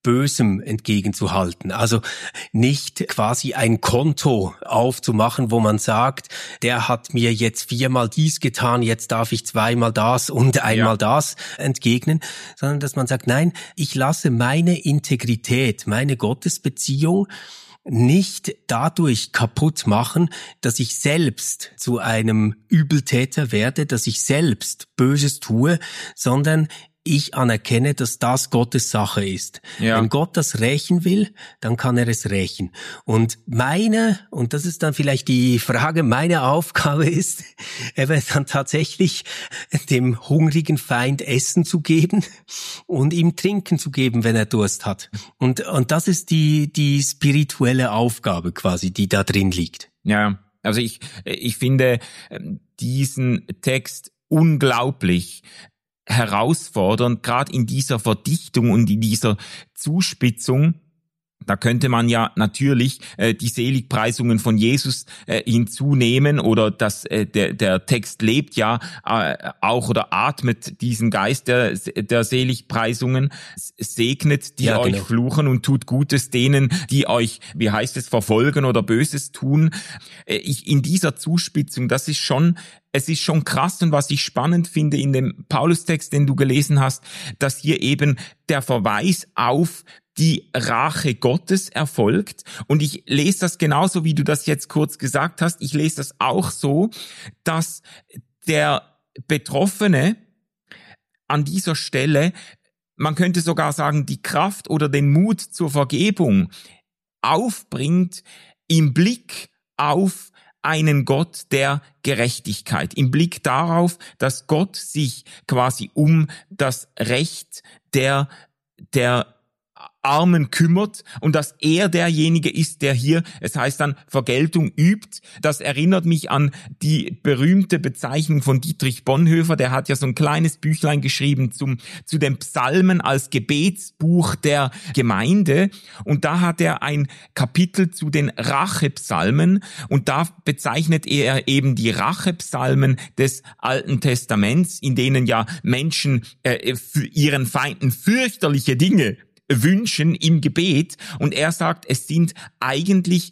Bösem entgegenzuhalten. Also nicht quasi ein Konto aufzumachen, wo man sagt, der hat mir jetzt viermal dies getan, jetzt darf ich zweimal das und einmal ja. das entgegnen, sondern dass man sagt, nein, ich lasse meine Integrität, meine Gottesbeziehung nicht dadurch kaputt machen, dass ich selbst zu einem Übeltäter werde, dass ich selbst Böses tue, sondern ich anerkenne, dass das Gottes Sache ist. Ja. Wenn Gott das rächen will, dann kann er es rächen. Und meine, und das ist dann vielleicht die Frage, meine Aufgabe ist, eben dann tatsächlich dem hungrigen Feind Essen zu geben und ihm Trinken zu geben, wenn er Durst hat. Und, und das ist die, die spirituelle Aufgabe quasi, die da drin liegt. Ja, also ich, ich finde diesen Text unglaublich herausfordernd, gerade in dieser Verdichtung und in dieser Zuspitzung. Da könnte man ja natürlich äh, die Seligpreisungen von Jesus äh, hinzunehmen oder das, äh, der, der Text lebt ja äh, auch oder atmet diesen Geist der, der Seligpreisungen, segnet, die ja, euch genau. fluchen und tut Gutes denen, die euch, wie heißt es, verfolgen oder Böses tun. Äh, ich in dieser Zuspitzung, das ist schon Es ist schon krass, und was ich spannend finde in dem Paulus-Text, den du gelesen hast, dass hier eben der Verweis auf die Rache Gottes erfolgt. Und ich lese das genauso, wie du das jetzt kurz gesagt hast. Ich lese das auch so, dass der Betroffene an dieser Stelle, man könnte sogar sagen, die Kraft oder den Mut zur Vergebung aufbringt im Blick auf einen Gott der Gerechtigkeit, im Blick darauf, dass Gott sich quasi um das Recht der, der Armen kümmert und dass er derjenige ist, der hier, es heißt dann, Vergeltung übt. Das erinnert mich an die berühmte Bezeichnung von Dietrich Bonhoeffer, der hat ja so ein kleines Büchlein geschrieben zum zu den Psalmen als Gebetsbuch der Gemeinde, und da hat er ein Kapitel zu den Rachepsalmen, und da bezeichnet er eben die Rachepsalmen des Alten Testaments, in denen ja Menschen äh, für ihren Feinden fürchterliche Dinge wünschen im Gebet, und er sagt, es sind eigentlich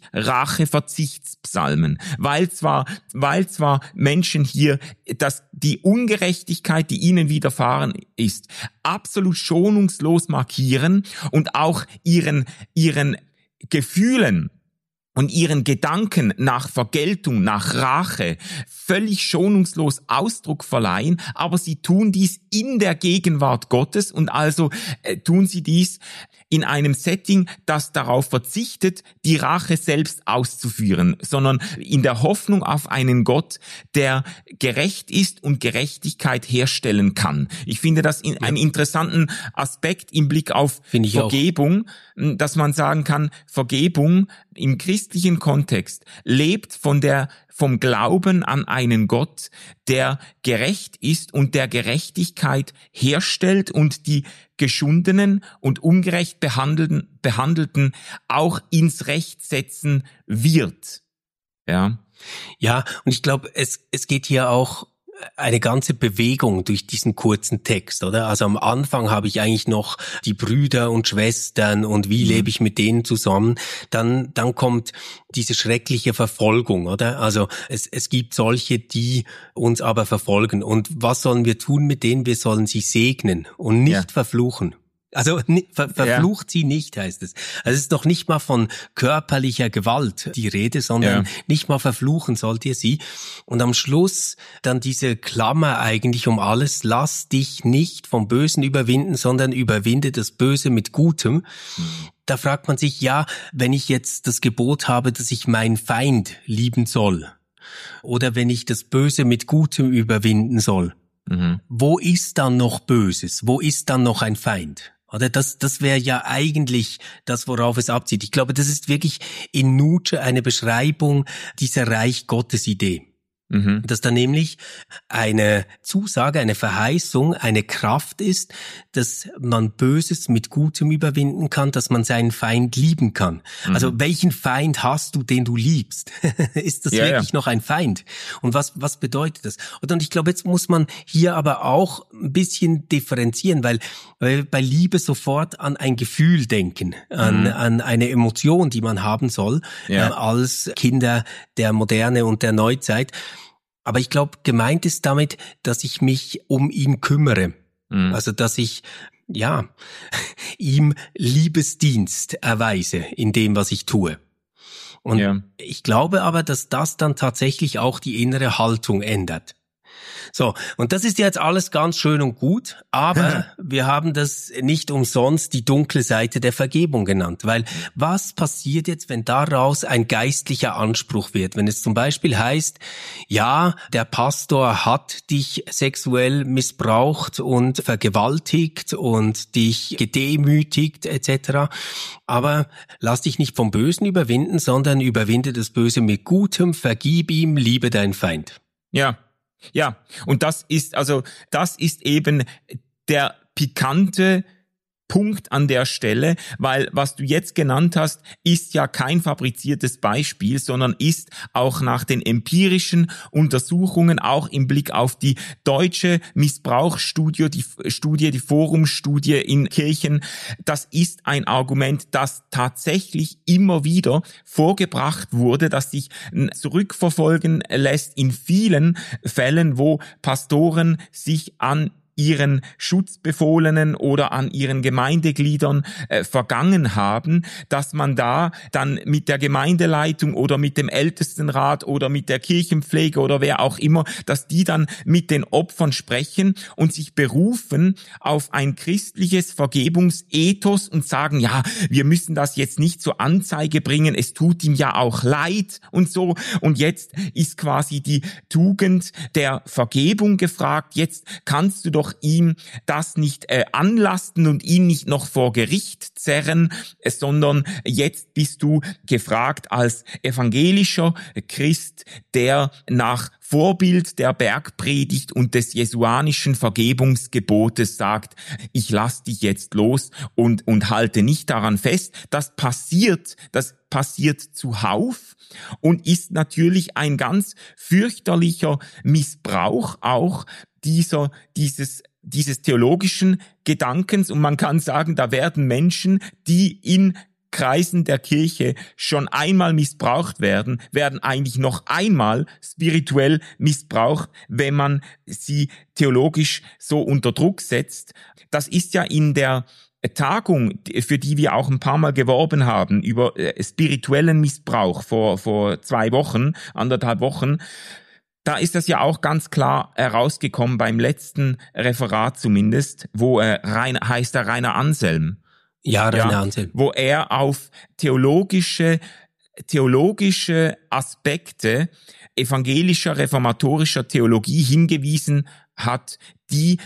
Racheverzichtspsalmen, weil zwar, weil zwar Menschen hier das, die Ungerechtigkeit, die ihnen widerfahren ist, absolut schonungslos markieren und auch ihren, ihren Gefühlen und ihren Gedanken nach Vergeltung, nach Rache völlig schonungslos Ausdruck verleihen, aber sie tun dies in der Gegenwart Gottes, und also äh, tun sie dies in einem Setting, das darauf verzichtet, die Rache selbst auszuführen, sondern in der Hoffnung auf einen Gott, der gerecht ist und Gerechtigkeit herstellen kann. Ich finde das in, einen interessanten Aspekt im Blick auf Vergebung, auch. Dass man sagen kann, Vergebung im christlichen Kontext lebt von der vom Glauben an einen Gott, der gerecht ist und der Gerechtigkeit herstellt und die geschundenen und ungerecht behandelten, behandelten auch ins Recht setzen wird. Ja. Ja, und ich glaube, es, es geht hier auch eine ganze Bewegung durch diesen kurzen Text, oder? Also am Anfang habe ich eigentlich noch die Brüder und Schwestern und wie mhm. lebe ich mit denen zusammen. Dann, dann kommt diese schreckliche Verfolgung, oder? Also es, es gibt solche, die uns aber verfolgen. Und was sollen wir tun mit denen? Wir sollen sie segnen und nicht ja. verfluchen. Also ver, verflucht ja. sie nicht, heißt es. Also es ist doch nicht mal von körperlicher Gewalt die Rede, sondern ja. nicht mal verfluchen sollt ihr sie. Und am Schluss dann diese Klammer eigentlich um alles: Lass dich nicht vom Bösen überwinden, sondern überwinde das Böse mit Gutem. Mhm. Da fragt man sich, ja, wenn ich jetzt das Gebot habe, dass ich meinen Feind lieben soll, oder wenn ich das Böse mit Gutem überwinden soll, mhm. wo ist dann noch Böses? Wo ist dann noch ein Feind? Oder das, das wäre ja eigentlich das, worauf es abzieht. Ich glaube, das ist wirklich in Nietzsche eine Beschreibung dieser Reich-Gottes-Idee. Mhm. Dass da nämlich eine Zusage, eine Verheißung, eine Kraft ist, dass man Böses mit Gutem überwinden kann, dass man seinen Feind lieben kann. Mhm. Also welchen Feind hast du, den du liebst? Ist das ja, wirklich ja. noch ein Feind? Und was, was bedeutet das? Und ich glaube, jetzt muss man hier aber auch ein bisschen differenzieren, weil, weil bei Liebe sofort an ein Gefühl denken, an, mhm. an eine Emotion, die man haben soll, ja. äh, als Kinder der Moderne und der Neuzeit. Aber ich glaube, gemeint ist damit, dass ich mich um ihn kümmere. Mhm. Also, dass ich, ja, ihm Liebesdienst erweise in dem, was ich tue. Und ja. ich glaube aber, dass das dann tatsächlich auch die innere Haltung ändert. So, und das ist jetzt alles ganz schön und gut, aber wir haben das nicht umsonst die dunkle Seite der Vergebung genannt, weil was passiert jetzt, wenn daraus ein geistlicher Anspruch wird? Wenn es zum Beispiel heißt, ja, der Pastor hat dich sexuell missbraucht und vergewaltigt und dich gedemütigt et cetera, aber lass dich nicht vom Bösen überwinden, sondern überwinde das Böse mit Gutem, vergib ihm, liebe deinen Feind. Ja. Ja, und das ist also, das ist eben der pikante Punkt an der Stelle, weil was du jetzt genannt hast, ist ja kein fabriziertes Beispiel, sondern ist auch nach den empirischen Untersuchungen, auch im Blick auf die deutsche Missbrauchsstudie, die Studie, die Forumstudie in Kirchen, das ist ein Argument, das tatsächlich immer wieder vorgebracht wurde, das sich zurückverfolgen lässt in vielen Fällen, wo Pastoren sich an ihren Schutzbefohlenen oder an ihren Gemeindegliedern äh, vergangen haben, dass man da dann mit der Gemeindeleitung oder mit dem Ältestenrat oder mit der Kirchenpflege oder wer auch immer, dass die dann mit den Opfern sprechen und sich berufen auf ein christliches Vergebungsethos und sagen, ja, wir müssen das jetzt nicht zur Anzeige bringen, es tut ihm ja auch leid und so. Und jetzt ist quasi die Tugend der Vergebung gefragt. Jetzt kannst du doch ihm das nicht äh, anlasten und ihn nicht noch vor Gericht zerren, äh, sondern jetzt bist du gefragt als evangelischer Christ, der nach Vorbild der Bergpredigt und des jesuanischen Vergebungsgebotes sagt, ich lass dich jetzt los und, und halte nicht daran fest. Das passiert, das passiert zuhauf und ist natürlich ein ganz fürchterlicher Missbrauch auch dieser, dieses, dieses theologischen Gedankens. Und man kann sagen, da werden Menschen, die in Kreisen der Kirche schon einmal missbraucht werden, werden eigentlich noch einmal spirituell missbraucht, wenn man sie theologisch so unter Druck setzt. Das ist ja in der Tagung, für die wir auch ein paar Mal geworben haben, über spirituellen Missbrauch vor, vor zwei Wochen, anderthalb Wochen, da ist das ja auch ganz klar herausgekommen, beim letzten Referat zumindest, wo äh, Rainer, heißt der Rainer Anselm. Ja, Rainer ja, Anselm. Wo er auf theologische, theologische Aspekte evangelischer, reformatorischer Theologie hingewiesen hat, die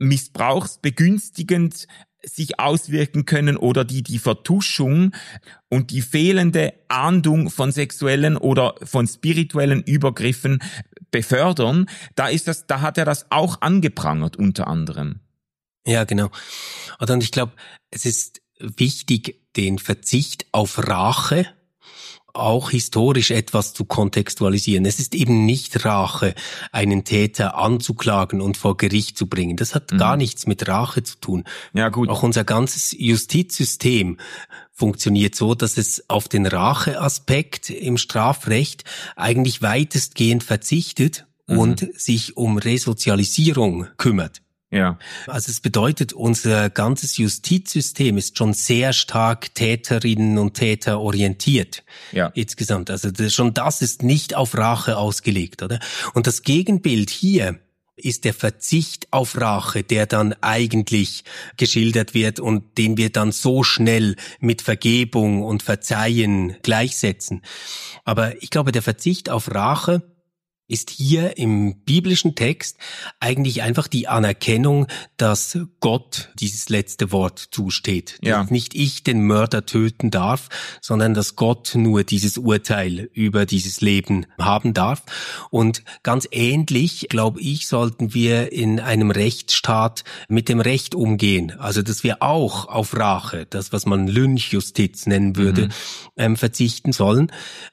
missbrauchsbegünstigend sich auswirken können oder die die Vertuschung und die fehlende Ahndung von sexuellen oder von spirituellen Übergriffen befördern. Da ist das, da hat er das auch angeprangert unter anderem. Ja, genau. Und ich glaube, es ist wichtig, den Verzicht auf Rache auch historisch etwas zu kontextualisieren. Es ist eben nicht Rache, einen Täter anzuklagen und vor Gericht zu bringen. Das hat mhm. gar nichts mit Rache zu tun. Ja, gut. Auch unser ganzes Justizsystem funktioniert so, dass es auf den Racheaspekt im Strafrecht eigentlich weitestgehend verzichtet mhm. und sich um Resozialisierung kümmert. Ja. Also es bedeutet, unser ganzes Justizsystem ist schon sehr stark Täterinnen und Täter orientiert. Ja. Insgesamt. Also das, schon das ist nicht auf Rache ausgelegt, oder? Und das Gegenbild hier ist der Verzicht auf Rache, der dann eigentlich geschildert wird und den wir dann so schnell mit Vergebung und Verzeihen gleichsetzen. Aber ich glaube, der Verzicht auf Rache ist hier im biblischen Text eigentlich einfach die Anerkennung, dass Gott dieses letzte Wort zusteht. Ja. Dass nicht ich den Mörder töten darf, sondern dass Gott nur dieses Urteil über dieses Leben haben darf. Und ganz ähnlich, glaube ich, sollten wir in einem Rechtsstaat mit dem Recht umgehen. Also, dass wir auch auf Rache, das, was man Lynchjustiz nennen würde, mhm. ähm, verzichten sollen.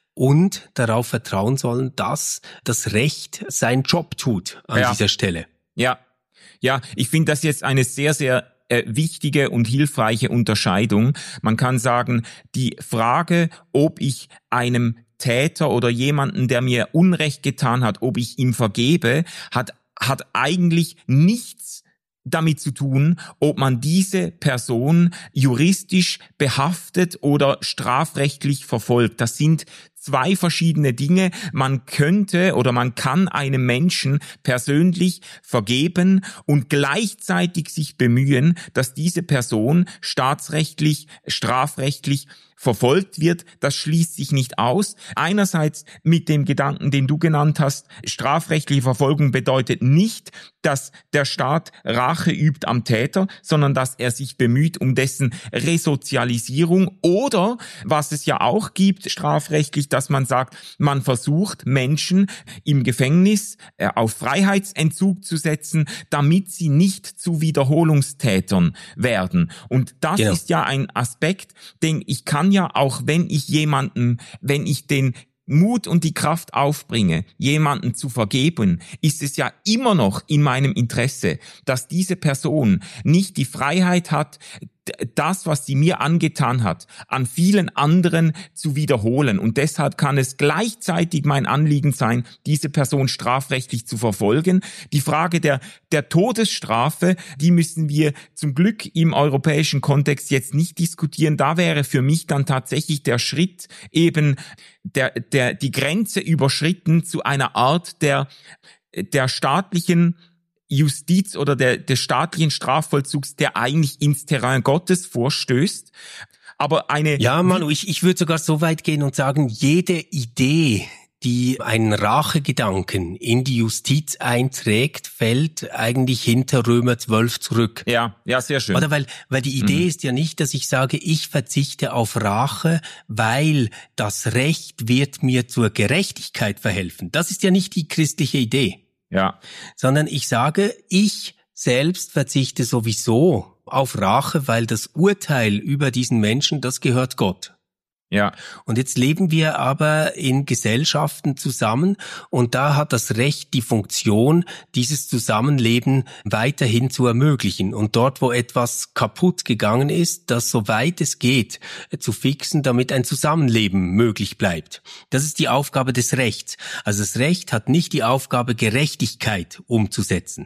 Und darauf vertrauen sollen, dass das Recht seinen Job tut an ja. dieser Stelle. Ja, ja, ich finde das jetzt eine sehr, sehr äh, wichtige und hilfreiche Unterscheidung. Man kann sagen, die Frage, ob ich einem Täter oder jemanden, der mir Unrecht getan hat, ob ich ihm vergebe, hat, hat eigentlich nichts damit zu tun, ob man diese Person juristisch behaftet oder strafrechtlich verfolgt. Das sind zwei verschiedene Dinge. Man könnte oder man kann einem Menschen persönlich vergeben und gleichzeitig sich bemühen, dass diese Person staatsrechtlich, strafrechtlich verfolgt wird. Das schließt sich nicht aus. Einerseits mit dem Gedanken, den du genannt hast, strafrechtliche Verfolgung bedeutet nicht, dass der Staat Rache übt am Täter, sondern dass er sich bemüht um dessen Resozialisierung oder, was es ja auch gibt, strafrechtlich, dass man sagt, man versucht, Menschen im Gefängnis äh, auf Freiheitsentzug zu setzen, damit sie nicht zu Wiederholungstätern werden. Und das genau. ist ja ein Aspekt, den ich kann ja auch, wenn ich jemanden, wenn ich den Mut und die Kraft aufbringe, jemanden zu vergeben, ist es ja immer noch in meinem Interesse, dass diese Person nicht die Freiheit hat, das, was sie mir angetan hat, an vielen anderen zu wiederholen. Und deshalb kann es gleichzeitig mein Anliegen sein, diese Person strafrechtlich zu verfolgen. Die Frage der, der Todesstrafe, die müssen wir zum Glück im europäischen Kontext jetzt nicht diskutieren. Da wäre für mich dann tatsächlich der Schritt eben der, der, die Grenze überschritten zu einer Art der, der staatlichen Justiz oder der, des staatlichen Strafvollzugs, der eigentlich ins Terrain Gottes vorstößt. Aber eine... Ja, Manu, ich, ich würde sogar so weit gehen und sagen, jede Idee, die einen Rachegedanken in die Justiz einträgt, fällt eigentlich hinter Römer zwölf zurück. Ja, ja, sehr schön. Oder weil, weil die Idee mhm. ist ja nicht, dass ich sage, ich verzichte auf Rache, weil das Recht wird mir zur Gerechtigkeit verhelfen. Das ist ja nicht die christliche Idee. Ja. Sondern ich sage, ich selbst verzichte sowieso auf Rache, weil das Urteil über diesen Menschen, das gehört Gott. Ja. Und jetzt leben wir aber in Gesellschaften zusammen und da hat das Recht die Funktion, dieses Zusammenleben weiterhin zu ermöglichen und dort, wo etwas kaputt gegangen ist, das soweit es geht zu fixen, damit ein Zusammenleben möglich bleibt. Das ist die Aufgabe des Rechts. Also das Recht hat nicht die Aufgabe, Gerechtigkeit umzusetzen.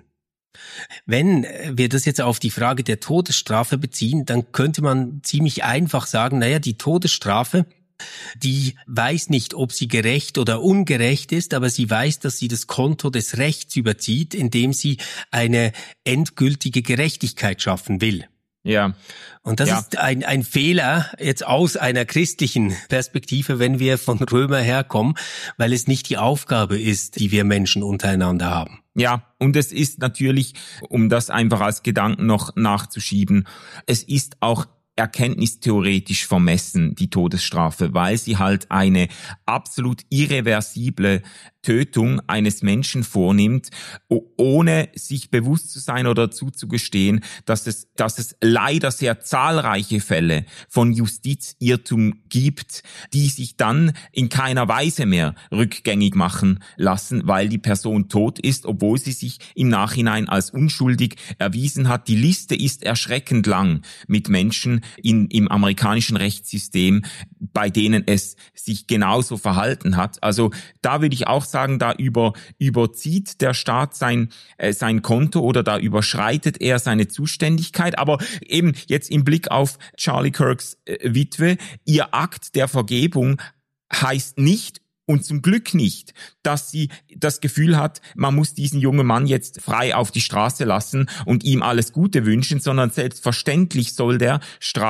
Wenn wir das jetzt auf die Frage der Todesstrafe beziehen, dann könnte man ziemlich einfach sagen, naja, die Todesstrafe, die weiß nicht, ob sie gerecht oder ungerecht ist, aber sie weiß, dass sie das Konto des Rechts überzieht, indem sie eine endgültige Gerechtigkeit schaffen will. Ja. Und das ja. ist ein, ein Fehler jetzt aus einer christlichen Perspektive, wenn wir von Römer herkommen, weil es nicht die Aufgabe ist, die wir Menschen untereinander haben. Ja, und es ist natürlich, um das einfach als Gedanken noch nachzuschieben, es ist auch erkenntnistheoretisch vermessen, die Todesstrafe, weil sie halt eine absolut irreversible Tötung eines Menschen vornimmt, ohne sich bewusst zu sein oder zuzugestehen, dass es, dass es leider sehr zahlreiche Fälle von Justizirrtum gibt, die sich dann in keiner Weise mehr rückgängig machen lassen, weil die Person tot ist, obwohl sie sich im Nachhinein als unschuldig erwiesen hat. Die Liste ist erschreckend lang mit Menschen in, im amerikanischen Rechtssystem, bei denen es sich genauso verhalten hat. Also da würde ich auch sagen, da über, überzieht der Staat sein, äh, sein Konto oder da überschreitet er seine Zuständigkeit. Aber eben jetzt im Blick auf Charlie Kirks äh, Witwe, ihr Akt der Vergebung heißt nicht, und zum Glück nicht, dass sie das Gefühl hat, man muss diesen jungen Mann jetzt frei auf die Straße lassen und ihm alles Gute wünschen, sondern selbstverständlich soll der Straf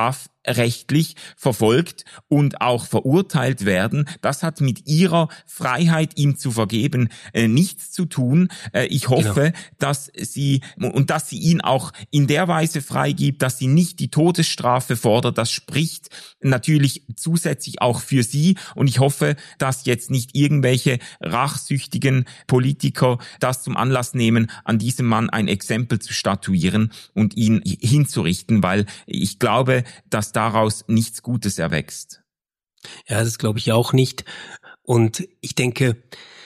strafrechtlich verfolgt und auch verurteilt werden. Das hat mit ihrer Freiheit, ihm zu vergeben, äh, nichts zu tun. Äh, ich hoffe, genau. dass sie, und dass sie ihn auch in der Weise freigibt, dass sie nicht die Todesstrafe fordert. Das spricht natürlich zusätzlich auch für sie. Und ich hoffe, dass jetzt nicht irgendwelche rachsüchtigen Politiker das zum Anlass nehmen, an diesem Mann ein Exempel zu statuieren und ihn hinzurichten, weil ich glaube, dass daraus nichts Gutes erwächst. Ja, das glaube ich auch nicht. Und ich denke,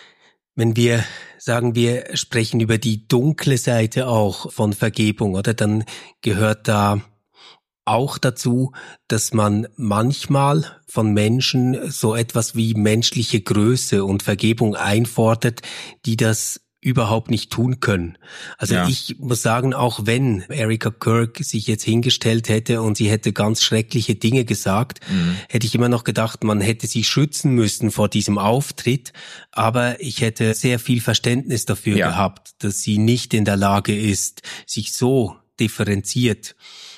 wenn wir sagen, wir sprechen über die dunkle Seite auch von Vergebung, oder, dann gehört da auch dazu, dass man manchmal von Menschen so etwas wie menschliche Größe und Vergebung einfordert, die das überhaupt nicht tun können. Also ja. Ich muss sagen, auch wenn Erika Kirk sich jetzt hingestellt hätte und sie hätte ganz schreckliche Dinge gesagt, mhm. hätte ich immer noch gedacht, man hätte sie schützen müssen vor diesem Auftritt. Aber ich hätte sehr viel Verständnis dafür ja. gehabt, dass sie nicht in der Lage ist, sich so differenziert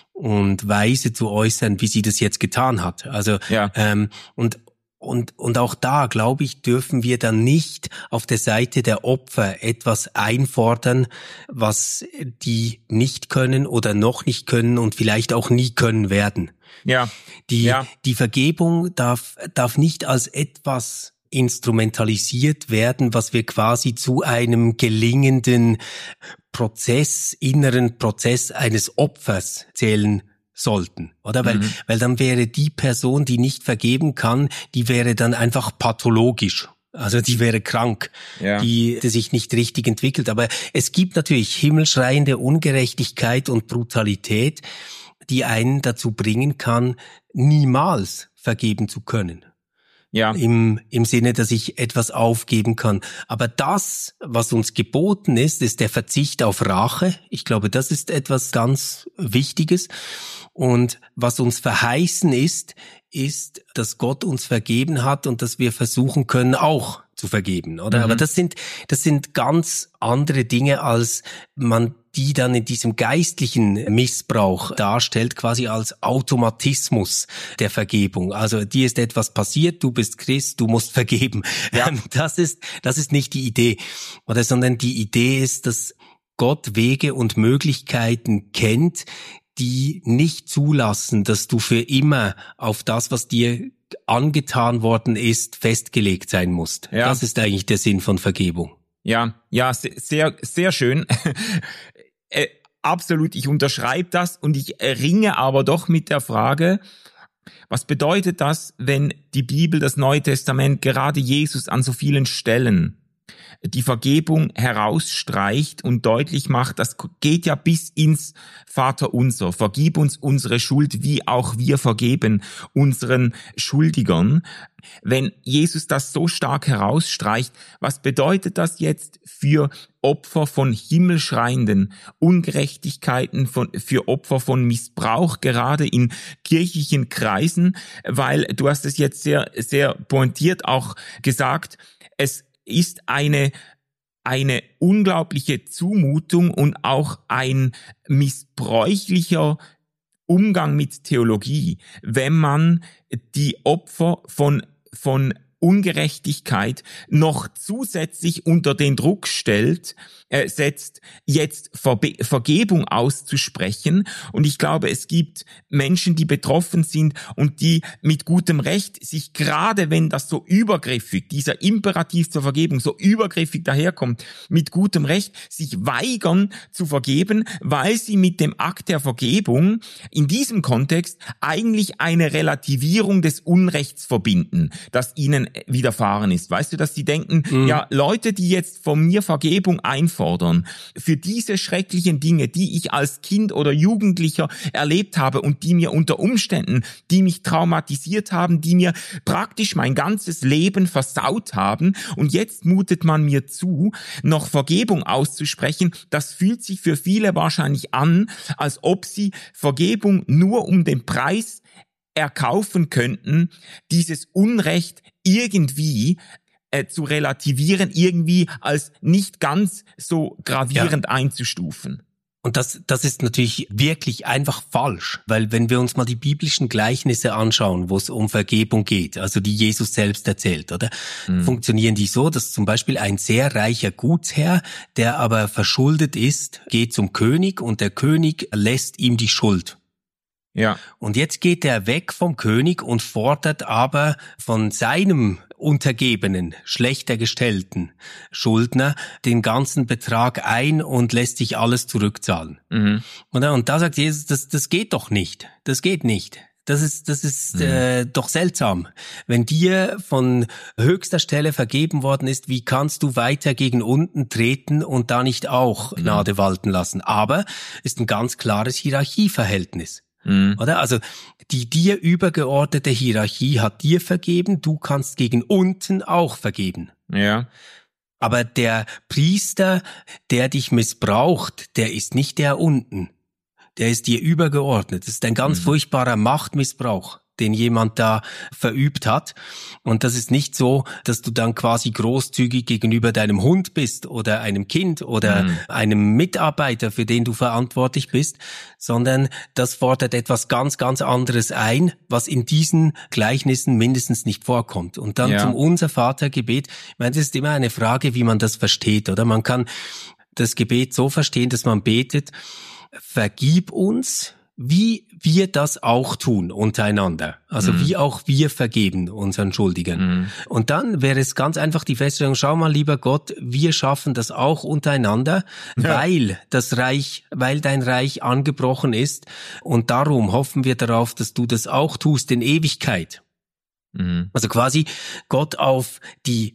und weise zu äußern, wie sie das jetzt getan hat. Also ja. ähm, und Und, und auch da, glaube ich, dürfen wir dann nicht auf der Seite der Opfer etwas einfordern, was die nicht können oder noch nicht können und vielleicht auch nie können werden. Ja. Die, ja. die Vergebung darf, darf nicht als etwas instrumentalisiert werden, was wir quasi zu einem gelingenden Prozess, inneren Prozess eines Opfers zählen sollten, oder? Weil, mhm. weil dann wäre die Person, die nicht vergeben kann, die wäre dann einfach pathologisch. Also die wäre krank, ja. die, die sich nicht richtig entwickelt. Aber es gibt natürlich himmelschreiende Ungerechtigkeit und Brutalität, die einen dazu bringen kann, niemals vergeben zu können. Ja. Im, im Sinne, dass ich etwas aufgeben kann. Aber das, was uns geboten ist, ist der Verzicht auf Rache. Ich glaube, das ist etwas ganz Wichtiges. Und was uns verheißen ist, ist, dass Gott uns vergeben hat und dass wir versuchen können, auch zu vergeben, oder? Mhm. Aber das sind, das sind ganz andere Dinge, als man die dann in diesem geistlichen Missbrauch darstellt, quasi als Automatismus der Vergebung. Also dir ist etwas passiert, du bist Christ, du musst vergeben. Ja. Das ist, das ist nicht die Idee, oder? Sondern die Idee ist, dass Gott Wege und Möglichkeiten kennt, die nicht zulassen, dass du für immer auf das, was dir angetan worden ist, festgelegt sein musst. Ja. Das ist eigentlich der Sinn von Vergebung. Ja, ja, sehr, sehr schön. äh, absolut, ich unterschreibe das und ich ringe aber doch mit der Frage, was bedeutet das, wenn die Bibel, das Neue Testament, gerade Jesus an so vielen Stellen die Vergebung herausstreicht und deutlich macht, das geht ja bis ins Vaterunser. Vergib uns unsere Schuld, wie auch wir vergeben unseren Schuldigern. Wenn Jesus das so stark herausstreicht, was bedeutet das jetzt für Opfer von himmelschreienden Ungerechtigkeiten, von, für Opfer von Missbrauch, gerade in kirchlichen Kreisen? Weil du hast es jetzt sehr, sehr pointiert auch gesagt, es ist eine eine unglaubliche Zumutung und auch ein missbräuchlicher Umgang mit Theologie, wenn man die Opfer von von Ungerechtigkeit noch zusätzlich unter den Druck stellt, äh, setzt, jetzt Verbe- Vergebung auszusprechen. Und ich glaube, es gibt Menschen, die betroffen sind und die mit gutem Recht sich, gerade wenn das so übergriffig, dieser Imperativ zur Vergebung so übergriffig daherkommt, mit gutem Recht sich weigern zu vergeben, weil sie mit dem Akt der Vergebung in diesem Kontext eigentlich eine Relativierung des Unrechts verbinden, das ihnen widerfahren ist. Weißt du, dass die denken, mhm. ja, Leute, die jetzt von mir Vergebung einfordern, für diese schrecklichen Dinge, die ich als Kind oder Jugendlicher erlebt habe und die mir unter Umständen, die mich traumatisiert haben, die mir praktisch mein ganzes Leben versaut haben, und jetzt mutet man mir zu, noch Vergebung auszusprechen, das fühlt sich für viele wahrscheinlich an, als ob sie Vergebung nur um den Preis erkaufen könnten, dieses Unrecht irgendwie äh, zu relativieren, irgendwie als nicht ganz so gravierend ja. einzustufen. Und das, das ist natürlich wirklich einfach falsch, weil wenn wir uns mal die biblischen Gleichnisse anschauen, wo es um Vergebung geht, also die Jesus selbst erzählt, oder? Mhm. Funktionieren die so, dass zum Beispiel ein sehr reicher Gutsherr, der aber verschuldet ist, geht zum König und der König lässt ihm die Schuld. Ja. Und jetzt geht er weg vom König und fordert aber von seinem Untergebenen, schlechter gestellten Schuldner den ganzen Betrag ein und lässt sich alles zurückzahlen. Mhm. Und, und da sagt Jesus, das, das geht doch nicht. Das geht nicht. Das ist, das ist mhm. äh, doch seltsam. Wenn dir von höchster Stelle vergeben worden ist, wie kannst du weiter gegen unten treten und da nicht auch Gnade mhm. walten lassen? Aber ist ein ganz klares Hierarchieverhältnis. Mhm. Oder? Also die dir übergeordnete Hierarchie hat dir vergeben, du kannst gegen unten auch vergeben. Ja. Aber der Priester, der dich missbraucht, der ist nicht der unten. Der ist dir übergeordnet. Das ist ein ganz mhm. furchtbarer Machtmissbrauch, den jemand da verübt hat. Und das ist nicht so, dass du dann quasi großzügig gegenüber deinem Hund bist oder einem Kind oder mhm. einem Mitarbeiter, für den du verantwortlich bist, sondern das fordert etwas ganz, ganz anderes ein, was in diesen Gleichnissen mindestens nicht vorkommt. Und dann ja. zum Unser-Vater-Gebet. Ich meine, das ist immer eine Frage, wie man das versteht, oder? Man kann das Gebet so verstehen, dass man betet: Vergib uns, wie wir das auch tun untereinander. Also mhm. wie auch wir vergeben unseren Schuldigen. Mhm. Und dann wäre es ganz einfach die Feststellung: Schau mal, lieber Gott, wir schaffen das auch untereinander, ja. weil das Reich, weil dein Reich angebrochen ist. Und darum hoffen wir darauf, dass du das auch tust in Ewigkeit. Mhm. Also quasi Gott auf die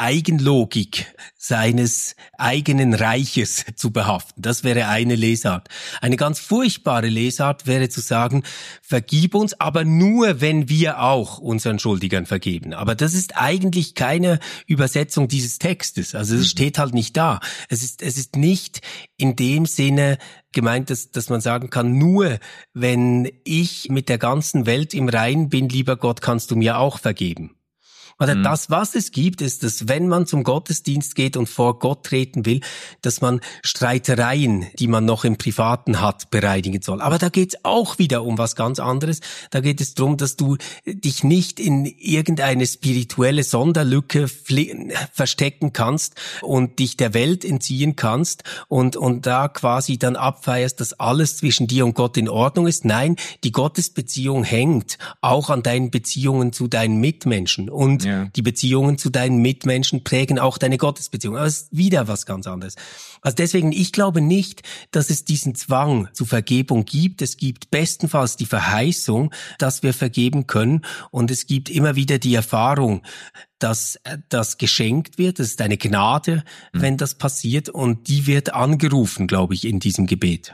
Eigenlogik seines eigenen Reiches zu behaften. Das wäre eine Lesart. Eine ganz furchtbare Lesart wäre zu sagen: Vergib uns, aber nur, wenn wir auch unseren Schuldigern vergeben. Aber das ist eigentlich keine Übersetzung dieses Textes. Also es steht halt nicht da. Es ist, es ist nicht in dem Sinne gemeint, dass, dass man sagen kann, nur wenn ich mit der ganzen Welt im Reinen bin, lieber Gott, kannst du mir auch vergeben. Oder mhm. das, was es gibt, ist, dass wenn man zum Gottesdienst geht und vor Gott treten will, dass man Streitereien, die man noch im Privaten hat, bereinigen soll. Aber da geht's auch wieder um was ganz anderes. Da geht es darum, dass du dich nicht in irgendeine spirituelle Sonderlücke fl- verstecken kannst und dich der Welt entziehen kannst und, und da quasi dann abfeierst, dass alles zwischen dir und Gott in Ordnung ist. Nein, die Gottesbeziehung hängt auch an deinen Beziehungen zu deinen Mitmenschen. Und ja. die Beziehungen zu deinen Mitmenschen prägen auch deine Gottesbeziehung. Aber es ist wieder was ganz anderes. Also deswegen, ich glaube nicht, dass es diesen Zwang zur Vergebung gibt. Es gibt bestenfalls die Verheißung, dass wir vergeben können. Und es gibt immer wieder die Erfahrung, dass das geschenkt wird. Das ist eine Gnade, mhm. wenn das passiert. Und die wird angerufen, glaube ich, in diesem Gebet.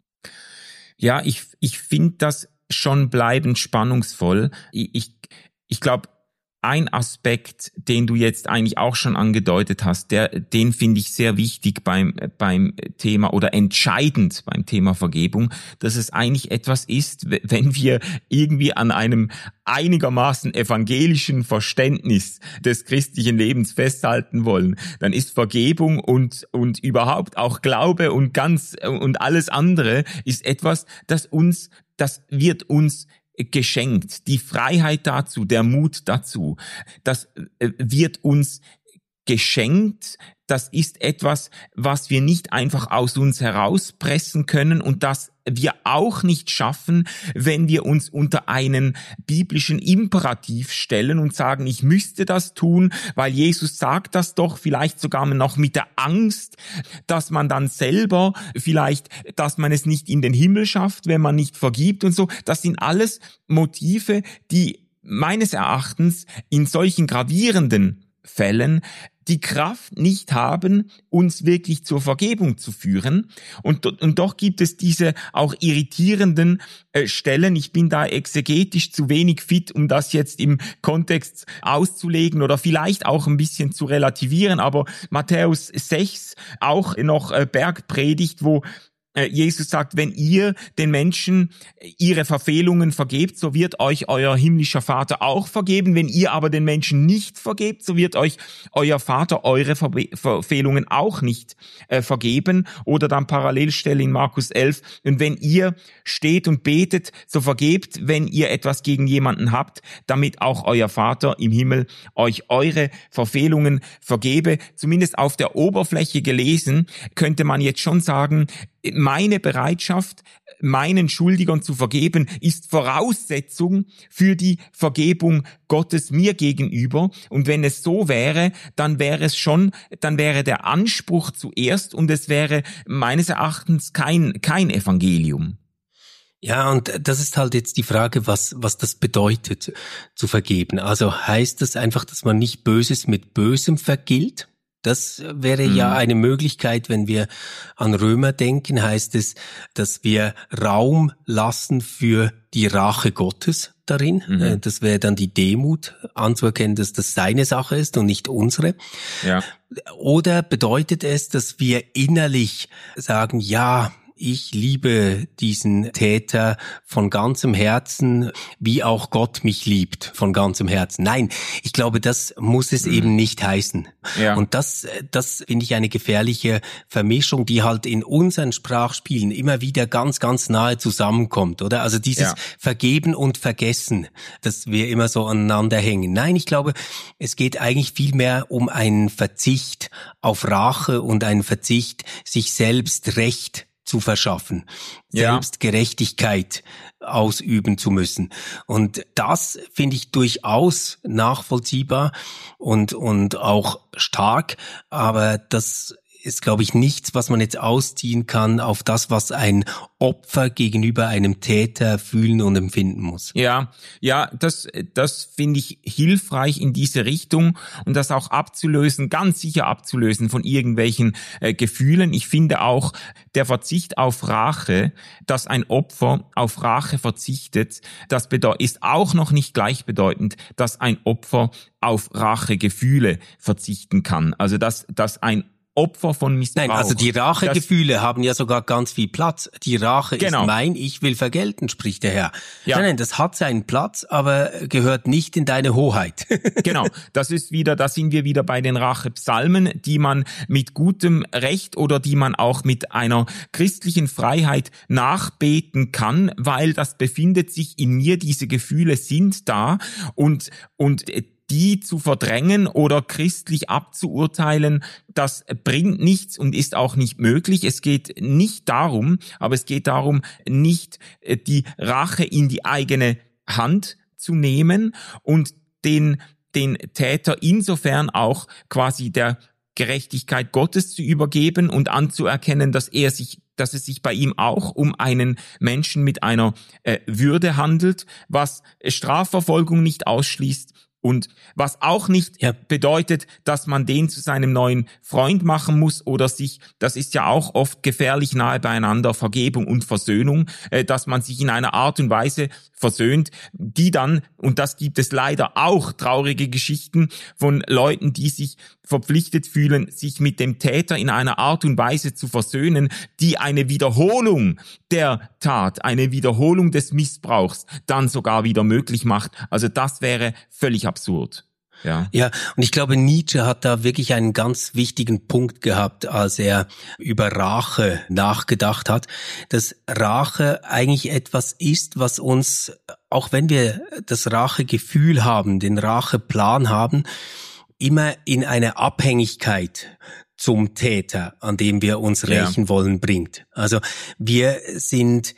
Ja, ich, ich finde das schon bleibend spannungsvoll. Ich, ich, ich glaube, ein Aspekt, den du jetzt eigentlich auch schon angedeutet hast, der, den finde ich sehr wichtig beim, beim Thema oder entscheidend beim Thema Vergebung, dass es eigentlich etwas ist, wenn wir irgendwie an einem einigermaßen evangelischen Verständnis des christlichen Lebens festhalten wollen, dann ist Vergebung und, und überhaupt auch Glaube und ganz, und alles andere ist etwas, das uns, das wird uns geschenkt. Die Freiheit dazu, der Mut dazu, das wird uns geschenkt. Das ist etwas, was wir nicht einfach aus uns herauspressen können und das wir auch nicht schaffen, wenn wir uns unter einen biblischen Imperativ stellen und sagen, ich müsste das tun, weil Jesus sagt das doch, vielleicht sogar noch mit der Angst, dass man dann selber vielleicht, dass man es nicht in den Himmel schafft, wenn man nicht vergibt und so. Das sind alles Motive, die meines Erachtens in solchen gravierenden Fällen die Kraft nicht haben, uns wirklich zur Vergebung zu führen. Und, und doch gibt es diese auch irritierenden äh, Stellen. Ich bin da exegetisch zu wenig fit, um das jetzt im Kontext auszulegen oder vielleicht auch ein bisschen zu relativieren. Aber Matthäus sechs, auch noch äh, Bergpredigt, wo Jesus sagt, wenn ihr den Menschen ihre Verfehlungen vergebt, so wird euch euer himmlischer Vater auch vergeben. Wenn ihr aber den Menschen nicht vergebt, so wird euch euer Vater eure Verbe- Verfehlungen auch nicht äh, vergeben. Oder dann Parallelstelle in Markus elf. Und wenn ihr steht und betet, so vergebt, wenn ihr etwas gegen jemanden habt, damit auch euer Vater im Himmel euch eure Verfehlungen vergebe. Zumindest auf der Oberfläche gelesen, könnte man jetzt schon sagen, meine Bereitschaft, meinen Schuldigern zu vergeben, ist Voraussetzung für die Vergebung Gottes mir gegenüber. Und wenn es so wäre, dann wäre es schon, dann wäre der Anspruch zuerst und es wäre meines Erachtens kein, kein Evangelium. Ja, und das ist halt jetzt die Frage, was, was das bedeutet, zu vergeben. Also heißt das einfach, dass man nicht Böses mit Bösem vergilt? Das wäre mhm. ja eine Möglichkeit, wenn wir an Römer denken, heißt es, dass wir Raum lassen für die Rache Gottes darin. Mhm. Das wäre dann die Demut, anzuerkennen, dass das seine Sache ist und nicht unsere. Ja. Oder bedeutet es, dass wir innerlich sagen, ja, ich liebe diesen Täter von ganzem Herzen, wie auch Gott mich liebt von ganzem Herzen. Nein, ich glaube, das muss es mhm. eben nicht heißen. Ja. Und das, das finde ich eine gefährliche Vermischung, die halt in unseren Sprachspielen immer wieder ganz, ganz nahe zusammenkommt, oder? Also dieses ja. Vergeben und Vergessen, dass wir immer so aneinander hängen. Nein, ich glaube, es geht eigentlich viel mehr um einen Verzicht auf Rache und einen Verzicht, sich selbst Recht zu verschaffen, ja. selbst Gerechtigkeit ausüben zu müssen. Und das finde ich durchaus nachvollziehbar und, und auch stark, aber das ist, glaube ich, nichts, was man jetzt ausziehen kann auf das, was ein Opfer gegenüber einem Täter fühlen und empfinden muss. Ja, ja, das, das finde ich hilfreich in diese Richtung und das auch abzulösen, ganz sicher abzulösen von irgendwelchen äh, Gefühlen. Ich finde auch der Verzicht auf Rache, dass ein Opfer auf Rache verzichtet, das bedeutet, ist auch noch nicht gleichbedeutend, dass ein Opfer auf Rachegefühle verzichten kann. Also dass, dass ein Opfer von Missbrauch. Nein, also die Rachegefühle das, haben ja sogar ganz viel Platz. Die Rache genau. ist mein, ich will vergelten, spricht der Herr. Ja. Nein, nein, das hat seinen Platz, aber gehört nicht in deine Hoheit. Genau, das ist wieder, da sind wir wieder bei den Rachepsalmen, die man mit gutem Recht oder die man auch mit einer christlichen Freiheit nachbeten kann, weil das befindet sich in mir, diese Gefühle sind da und, und die zu verdrängen oder christlich abzuurteilen, das bringt nichts und ist auch nicht möglich. Es geht nicht darum, aber es geht darum, nicht die Rache in die eigene Hand zu nehmen und den, den Täter insofern auch quasi der Gerechtigkeit Gottes zu übergeben und anzuerkennen, dass er sich dass es sich bei ihm auch um einen Menschen mit einer äh, Würde handelt, was Strafverfolgung nicht ausschließt. Und was auch nicht ja. bedeutet, dass man den zu seinem neuen Freund machen muss oder sich, das ist ja auch oft gefährlich nahe beieinander, Vergebung und Versöhnung, äh, dass man sich in einer Art und Weise versöhnt, die dann, und das gibt es leider auch, traurige Geschichten von Leuten, die sich verpflichtet fühlen, sich mit dem Täter in einer Art und Weise zu versöhnen, die eine Wiederholung der Tat, eine Wiederholung des Missbrauchs dann sogar wieder möglich macht. Also das wäre völlig absurd. Ja. ja, und ich glaube, Nietzsche hat da wirklich einen ganz wichtigen Punkt gehabt, als er über Rache nachgedacht hat, dass Rache eigentlich etwas ist, was uns, auch wenn wir das Rachegefühl haben, den Racheplan haben, immer in eine Abhängigkeit zum Täter, an dem wir uns rächen ja. wollen, bringt. Also wir sind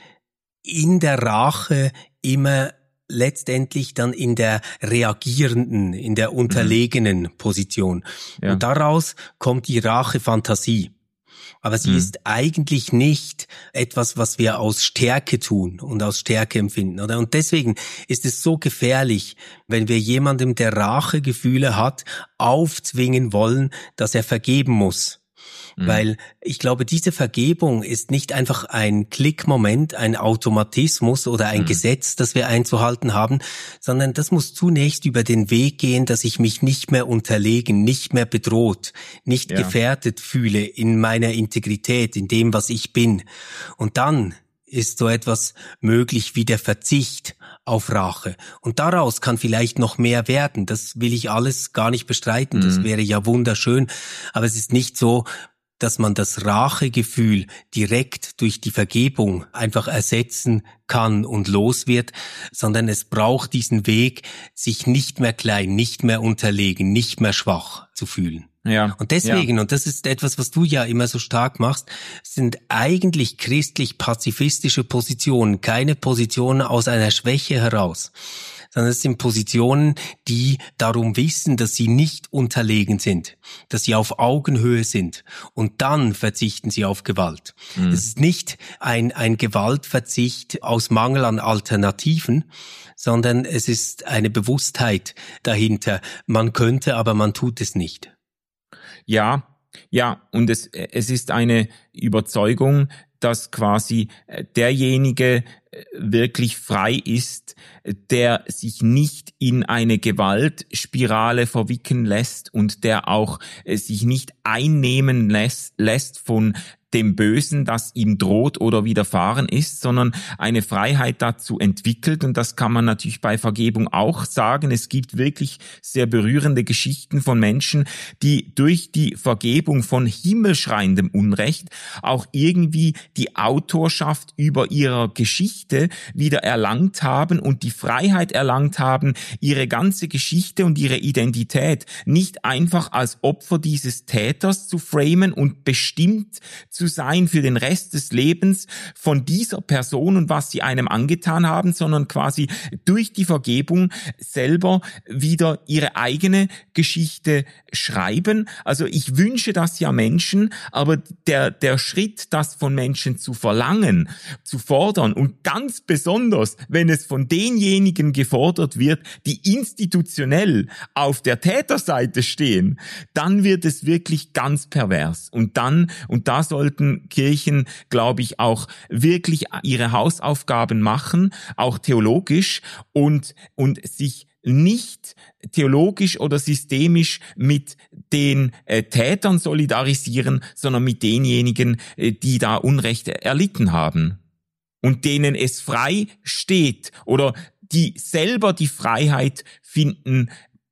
in der Rache immer letztendlich dann in der reagierenden, in der unterlegenen mhm. Position. Ja. Und daraus kommt die Rachefantasie. Aber sie mhm. ist eigentlich nicht etwas, was wir aus Stärke tun und aus Stärke empfinden, oder? Und deswegen ist es so gefährlich, wenn wir jemandem, der Rachegefühle hat, aufzwingen wollen, dass er vergeben muss. Mhm. Weil ich glaube, diese Vergebung ist nicht einfach ein Klickmoment, ein Automatismus oder ein mhm. Gesetz, das wir einzuhalten haben, sondern das muss zunächst über den Weg gehen, dass ich mich nicht mehr unterlegen, nicht mehr bedroht, nicht ja. gefährdet fühle in meiner Integrität, in dem, was ich bin. Und dann ist so etwas möglich wie der Verzicht auf Rache. Und daraus kann vielleicht noch mehr werden. Das will ich alles gar nicht bestreiten. Mhm. Das wäre ja wunderschön. Aber es ist nicht so, dass man das Rachegefühl direkt durch die Vergebung einfach ersetzen kann und los wird, sondern es braucht diesen Weg, sich nicht mehr klein, nicht mehr unterlegen, nicht mehr schwach zu fühlen. Ja, und deswegen, ja. und das ist etwas, was du ja immer so stark machst, sind eigentlich christlich-pazifistische Positionen, keine Positionen aus einer Schwäche heraus, sondern es sind Positionen, die darum wissen, dass sie nicht unterlegen sind, dass sie auf Augenhöhe sind und dann verzichten sie auf Gewalt. Mhm. Es ist nicht ein, ein Gewaltverzicht aus Mangel an Alternativen, sondern es ist eine Bewusstheit dahinter. Man könnte, aber man tut es nicht. Ja, ja, und es, es ist eine Überzeugung, dass quasi derjenige wirklich frei ist, der sich nicht in eine Gewaltspirale verwickeln lässt und der auch sich nicht einnehmen lässt, lässt von dem Bösen, das ihm droht oder widerfahren ist, sondern eine Freiheit dazu entwickelt. Und das kann man natürlich bei Vergebung auch sagen. Es gibt wirklich sehr berührende Geschichten von Menschen, die durch die Vergebung von himmelschreiendem Unrecht auch irgendwie die Autorschaft über ihrer Geschichte wieder erlangt haben und die Freiheit erlangt haben, ihre ganze Geschichte und ihre Identität nicht einfach als Opfer dieses Täters zu framen und bestimmt zu sein für den Rest des Lebens von dieser Person und was sie einem angetan haben, sondern quasi durch die Vergebung selber wieder ihre eigene Geschichte schreiben. Also ich wünsche das ja Menschen, aber der, der Schritt, das von Menschen zu verlangen, zu fordern und ganz besonders, wenn es von denjenigen gefordert wird, die institutionell auf der Täterseite stehen, dann wird es wirklich ganz pervers. Und dann, und da sollten Kirchen, glaube ich, auch wirklich ihre Hausaufgaben machen, auch theologisch und, und sich nicht theologisch oder systemisch mit den äh, Tätern solidarisieren, sondern mit denjenigen, äh, die da Unrecht erlitten haben und denen es frei steht oder die selber die Freiheit finden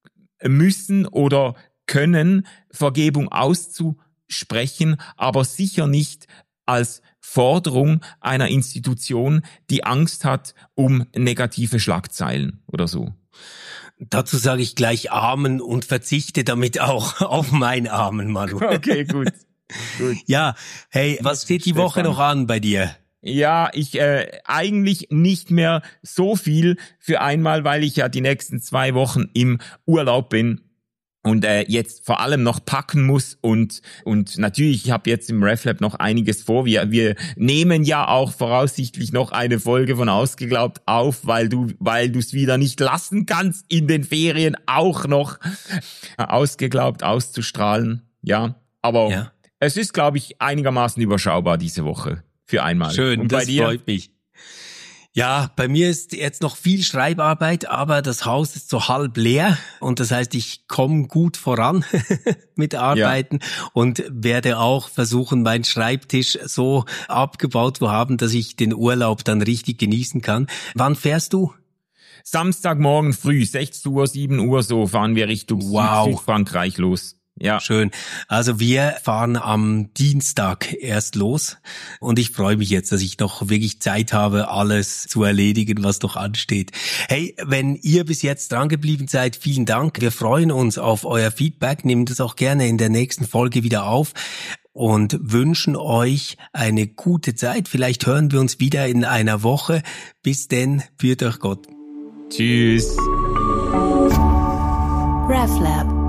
müssen oder können, Vergebung auszusprechen, aber sicher nicht als Forderung einer Institution, die Angst hat um negative Schlagzeilen oder so. Dazu sage ich gleich Amen und verzichte damit auch auf mein Amen, Manu. Okay, gut. gut. Ja, hey, was steht die Woche noch an bei dir? Ja, ich äh, eigentlich nicht mehr so viel für einmal, weil ich ja die nächsten zwei Wochen im Urlaub bin und äh, jetzt vor allem noch packen muss und und natürlich, ich habe jetzt im RefLab noch einiges vor. Wir wir nehmen ja auch voraussichtlich noch eine Folge von Ausgeglaubt auf, weil du weil du es wieder nicht lassen kannst, in den Ferien auch noch Ausgeglaubt auszustrahlen. Ja, aber ja. Es ist, glaube ich, einigermaßen überschaubar diese Woche für einmal. Schön, und das bei dir? Freut mich. Ja, bei mir ist jetzt noch viel Schreibarbeit, aber das Haus ist so halb leer und das heißt, ich komme gut voran mit Arbeiten ja. und werde auch versuchen, meinen Schreibtisch so abgebaut zu haben, dass ich den Urlaub dann richtig genießen kann. Wann fährst du? Samstagmorgen früh, sechs Uhr, sieben Uhr so fahren wir Richtung wow. Südfrankreich los. Ja, schön. Also wir fahren am Dienstag erst los und ich freue mich jetzt, dass ich noch wirklich Zeit habe, alles zu erledigen, was noch ansteht. Hey, wenn ihr bis jetzt dran geblieben seid, vielen Dank. Wir freuen uns auf euer Feedback, nehmen das auch gerne in der nächsten Folge wieder auf und wünschen euch eine gute Zeit. Vielleicht hören wir uns wieder in einer Woche. Bis denn, führt euch Gott. Tschüss. RefLab